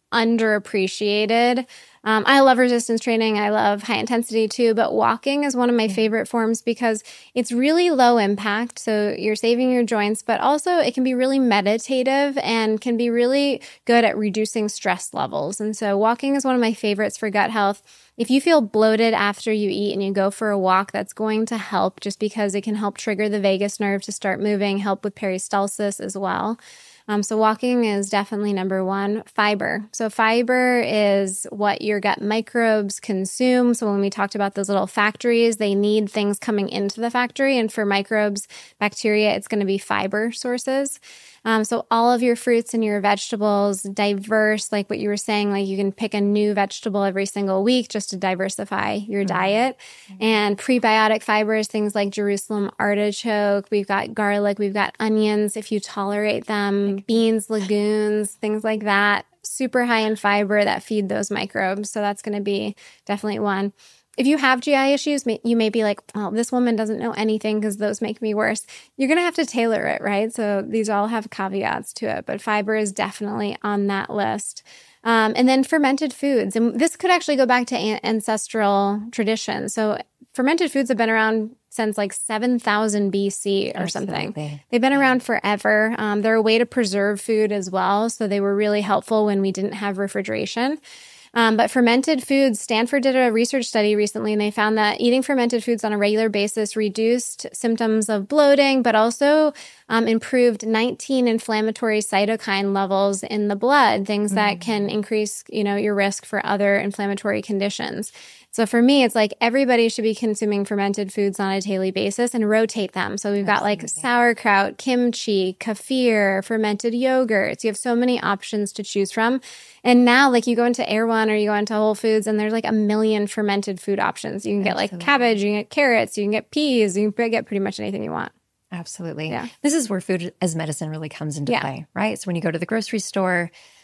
underappreciated. I love resistance training. I love high intensity too, but walking is one of my favorite forms because it's really low impact. So you're saving your joints, but also it can be really meditative and can be really good at reducing stress levels. And so walking is one of my favorites for gut health. If you feel bloated after you eat and you go for a walk, that's going to help just because it can help trigger the vagus nerve to start moving, help with peristalsis as well. So walking is definitely number one. Fiber. So fiber is what your gut microbes consume. So when we talked about those little factories, they need things coming into the factory. And for microbes, bacteria, it's going to be fiber sources. So all of your fruits and your vegetables, diverse, like what you were saying, like you can pick a new vegetable every single week just to diversify your diet. And prebiotic fibers, things like Jerusalem artichoke, we've got garlic, we've got onions if you tolerate them, beans, legumes, things like that. Super high in fiber that feed those microbes. So that's going to be definitely one. If you have GI issues, you may be like, oh, this woman doesn't know anything because those make me worse. You're going to have to tailor it, right? So these all have caveats to it, but fiber is definitely on that list. And then fermented foods. And this could actually go back to ancestral traditions. So fermented foods have been around since like 7,000 BC or something. They've been around forever. They're a way to preserve food as well. So they were really helpful when we didn't have refrigeration. But fermented foods, Stanford did a research study recently, and they found that eating fermented foods on a regular basis reduced symptoms of bloating, but also improved 19 inflammatory cytokine levels in the blood, things that can increase, your risk for other inflammatory conditions. So for me, it's like everybody should be consuming fermented foods on a daily basis and rotate them. So we've got like sauerkraut, kimchi, kefir, fermented yogurts. You have so many options to choose from. And now like you go into Erewhon or you go into Whole Foods and there's like a million fermented food options. You can get like cabbage, you can get carrots, you can get peas, you can get pretty much anything you want. Absolutely. Yeah. This is where food as medicine really comes into play, right? So when you go to the grocery store,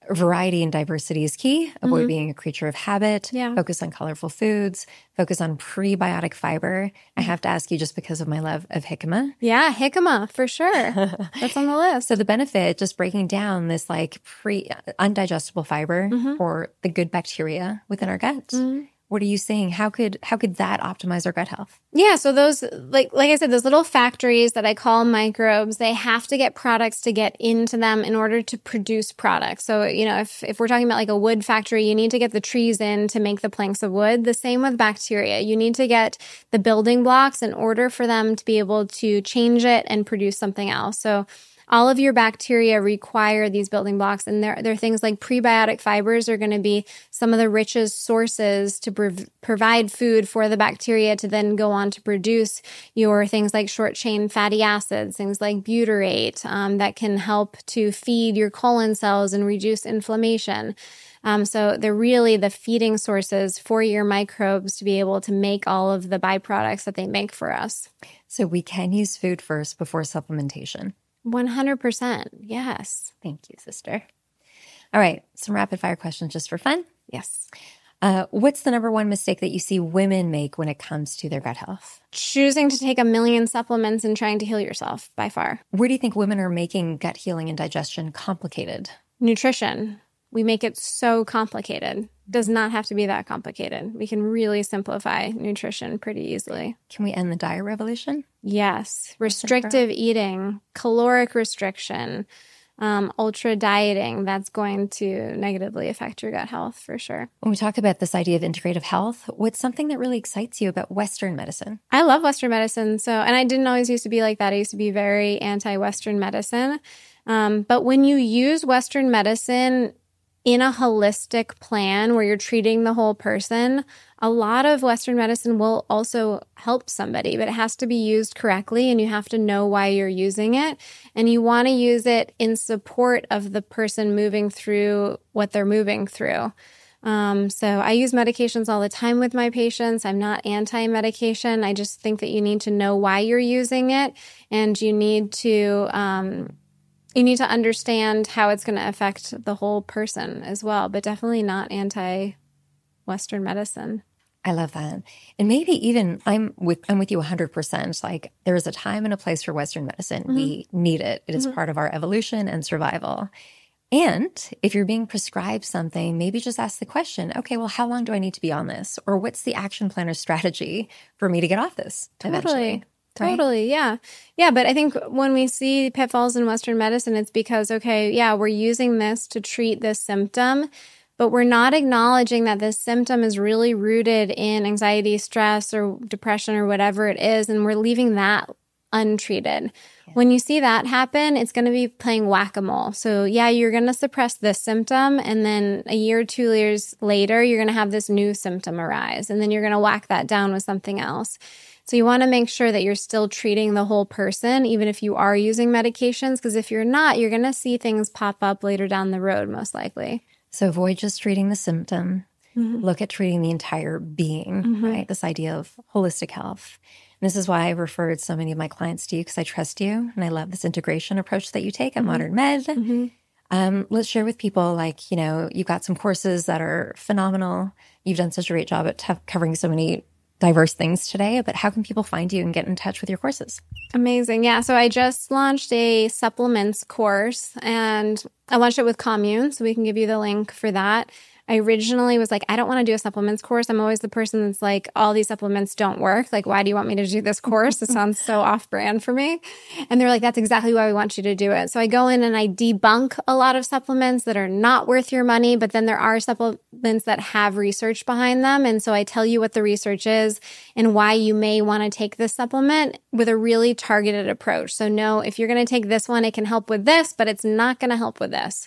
variety and diversity is key. Avoid being a creature of habit. Yeah. Focus on colorful foods. Focus on prebiotic fiber. I have to ask you just because of my love of jicama. Yeah, jicama, for sure. That's on the list. So the benefit, just breaking down this like undigestible fiber for the good bacteria within our gut. What are you saying? How could that optimize our gut health? Yeah, so those, like I said, those little factories that I call microbes, they have to get products to get into them in order to produce products. So, if we're talking about like a wood factory, you need to get the trees in to make the planks of wood. The same with bacteria. You need to get the building blocks in order for them to be able to change it and produce something else. So all of your bacteria require these building blocks, and they're things like prebiotic fibers are going to be some of the richest sources to provide food for the bacteria to then go on to produce your things like short-chain fatty acids, things like butyrate that can help to feed your colon cells and reduce inflammation. So they're really the feeding sources for your microbes to be able to make all of the byproducts that they make for us. So we can use food first before supplementation. 100%. Yes. Thank you, sister. All right. Some rapid fire questions just for fun. Yes. What's the number one mistake that you see women make when it comes to their gut health? Choosing to take a million supplements and trying to heal yourself, by far. Where do you think women are making gut healing and digestion complicated? Nutrition. We make it so complicated. Does not have to be that complicated. We can really simplify nutrition pretty easily. Can we end the diet revolution? Yes. Restrictive eating, caloric restriction, ultra dieting, that's going to negatively affect your gut health for sure. When we talk about this idea of integrative health, what's something that really excites you about Western medicine? I love Western medicine. And I didn't always used to be like that. I used to be very anti-Western medicine. But when you use Western medicine in a holistic plan where you're treating the whole person, a lot of Western medicine will also help somebody, but it has to be used correctly and you have to know why you're using it. And you want to use it in support of the person moving through what they're moving through. So I use medications all the time with my patients. I'm not anti-medication. I just think that you need to know why you're using it, and you need to understand how it's going to affect the whole person as well, but definitely not anti-Western medicine. I love that. And maybe even I'm with you 100%. Like there is a time and a place for Western medicine. We need it. It is part of our evolution and survival. And if you're being prescribed something, maybe just ask the question, okay, well, how long do I need to be on this? Or what's the action plan or strategy for me to get off this eventually? Totally. Yeah. Yeah. But I think when we see pitfalls in Western medicine, it's because, okay, yeah, we're using this to treat this symptom, but we're not acknowledging that this symptom is really rooted in anxiety, stress, or depression, or whatever it is. And we're leaving that untreated. Yeah. When you see that happen, it's going to be playing whack-a-mole. So yeah, you're going to suppress this symptom. And then a year, 2 years later, you're going to have this new symptom arise. And then you're going to whack that down with something else. So you want to make sure that you're still treating the whole person, even if you are using medications, because if you're not, you're going to see things pop up later down the road, most likely. So avoid just treating the symptom. Look at treating the entire being, right? This idea of holistic health. And this is why I referred so many of my clients to you, because I trust you and I love this integration approach that you take at Modern Med. Let's share with people, like, you've got some courses that are phenomenal. You've done such a great job at covering so many diverse things today, but how can people find you and get in touch with your courses? Amazing. Yeah. So I just launched a supplements course, and I launched it with Commune, so we can give you the link for that. I originally was like, I don't want to do a supplements course. I'm always the person that's like, all these supplements don't work. Like, why do you want me to do this course? It sounds so off brand for me. And they're like, that's exactly why we want you to do it. So I go in and I debunk a lot of supplements that are not worth your money, but then there are supplements that have research behind them. And so I tell you what the research is and why you may want to take this supplement with a really targeted approach. So no, if you're going to take this one, it can help with this, but it's not going to help with this.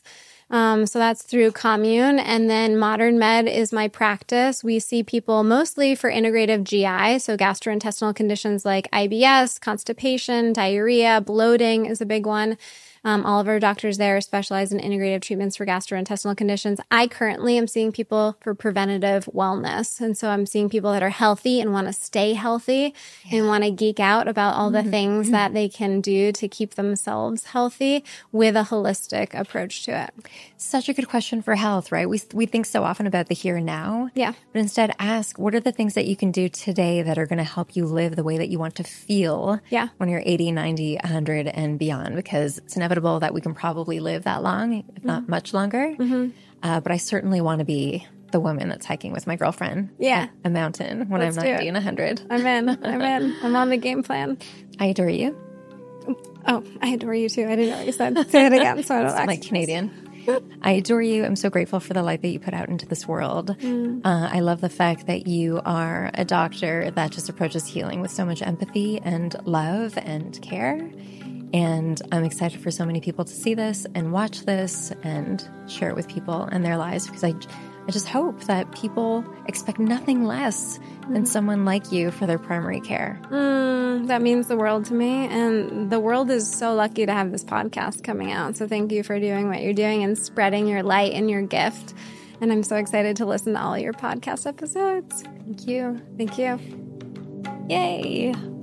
So that's through Commune. And then Modern Med is my practice. We see people mostly for integrative GI, so gastrointestinal conditions like IBS, constipation, diarrhea, bloating is a big one. All of our doctors there specialize in integrative treatments for gastrointestinal conditions. I currently am seeing people for preventative wellness. And so I'm seeing people that are healthy and want to stay healthy and want to geek out about all the things that they can do to keep themselves healthy with a holistic approach to it. such a good question for health, right? We think so often about the here and now. Yeah. But instead ask, what are the things that you can do today that are going to help you live the way that you want to feel when you're 80, 90, 100 and beyond? Because it's inevitable that we can probably live that long, if not much longer. But I certainly want to be the woman that's hiking with my girlfriend up a mountain when I'm 90 and 100. I'm in. I'm on the game plan. I adore you. Oh, I adore you too. I didn't know what you said. Say it again so I don't act like Canadian. I adore you. I'm so grateful for the light that you put out into this world. I love the fact that you are a doctor that just approaches healing with so much empathy and love and care. And I'm excited for so many people to see this and watch this and share it with people and their lives, because I just hope that people expect nothing less than someone like you for their primary care. That means the world to me. And the world is so lucky to have this podcast coming out. So thank you for doing what you're doing and spreading your light and your gift. And I'm so excited to listen to all your podcast episodes. Thank you. Thank you. Yay.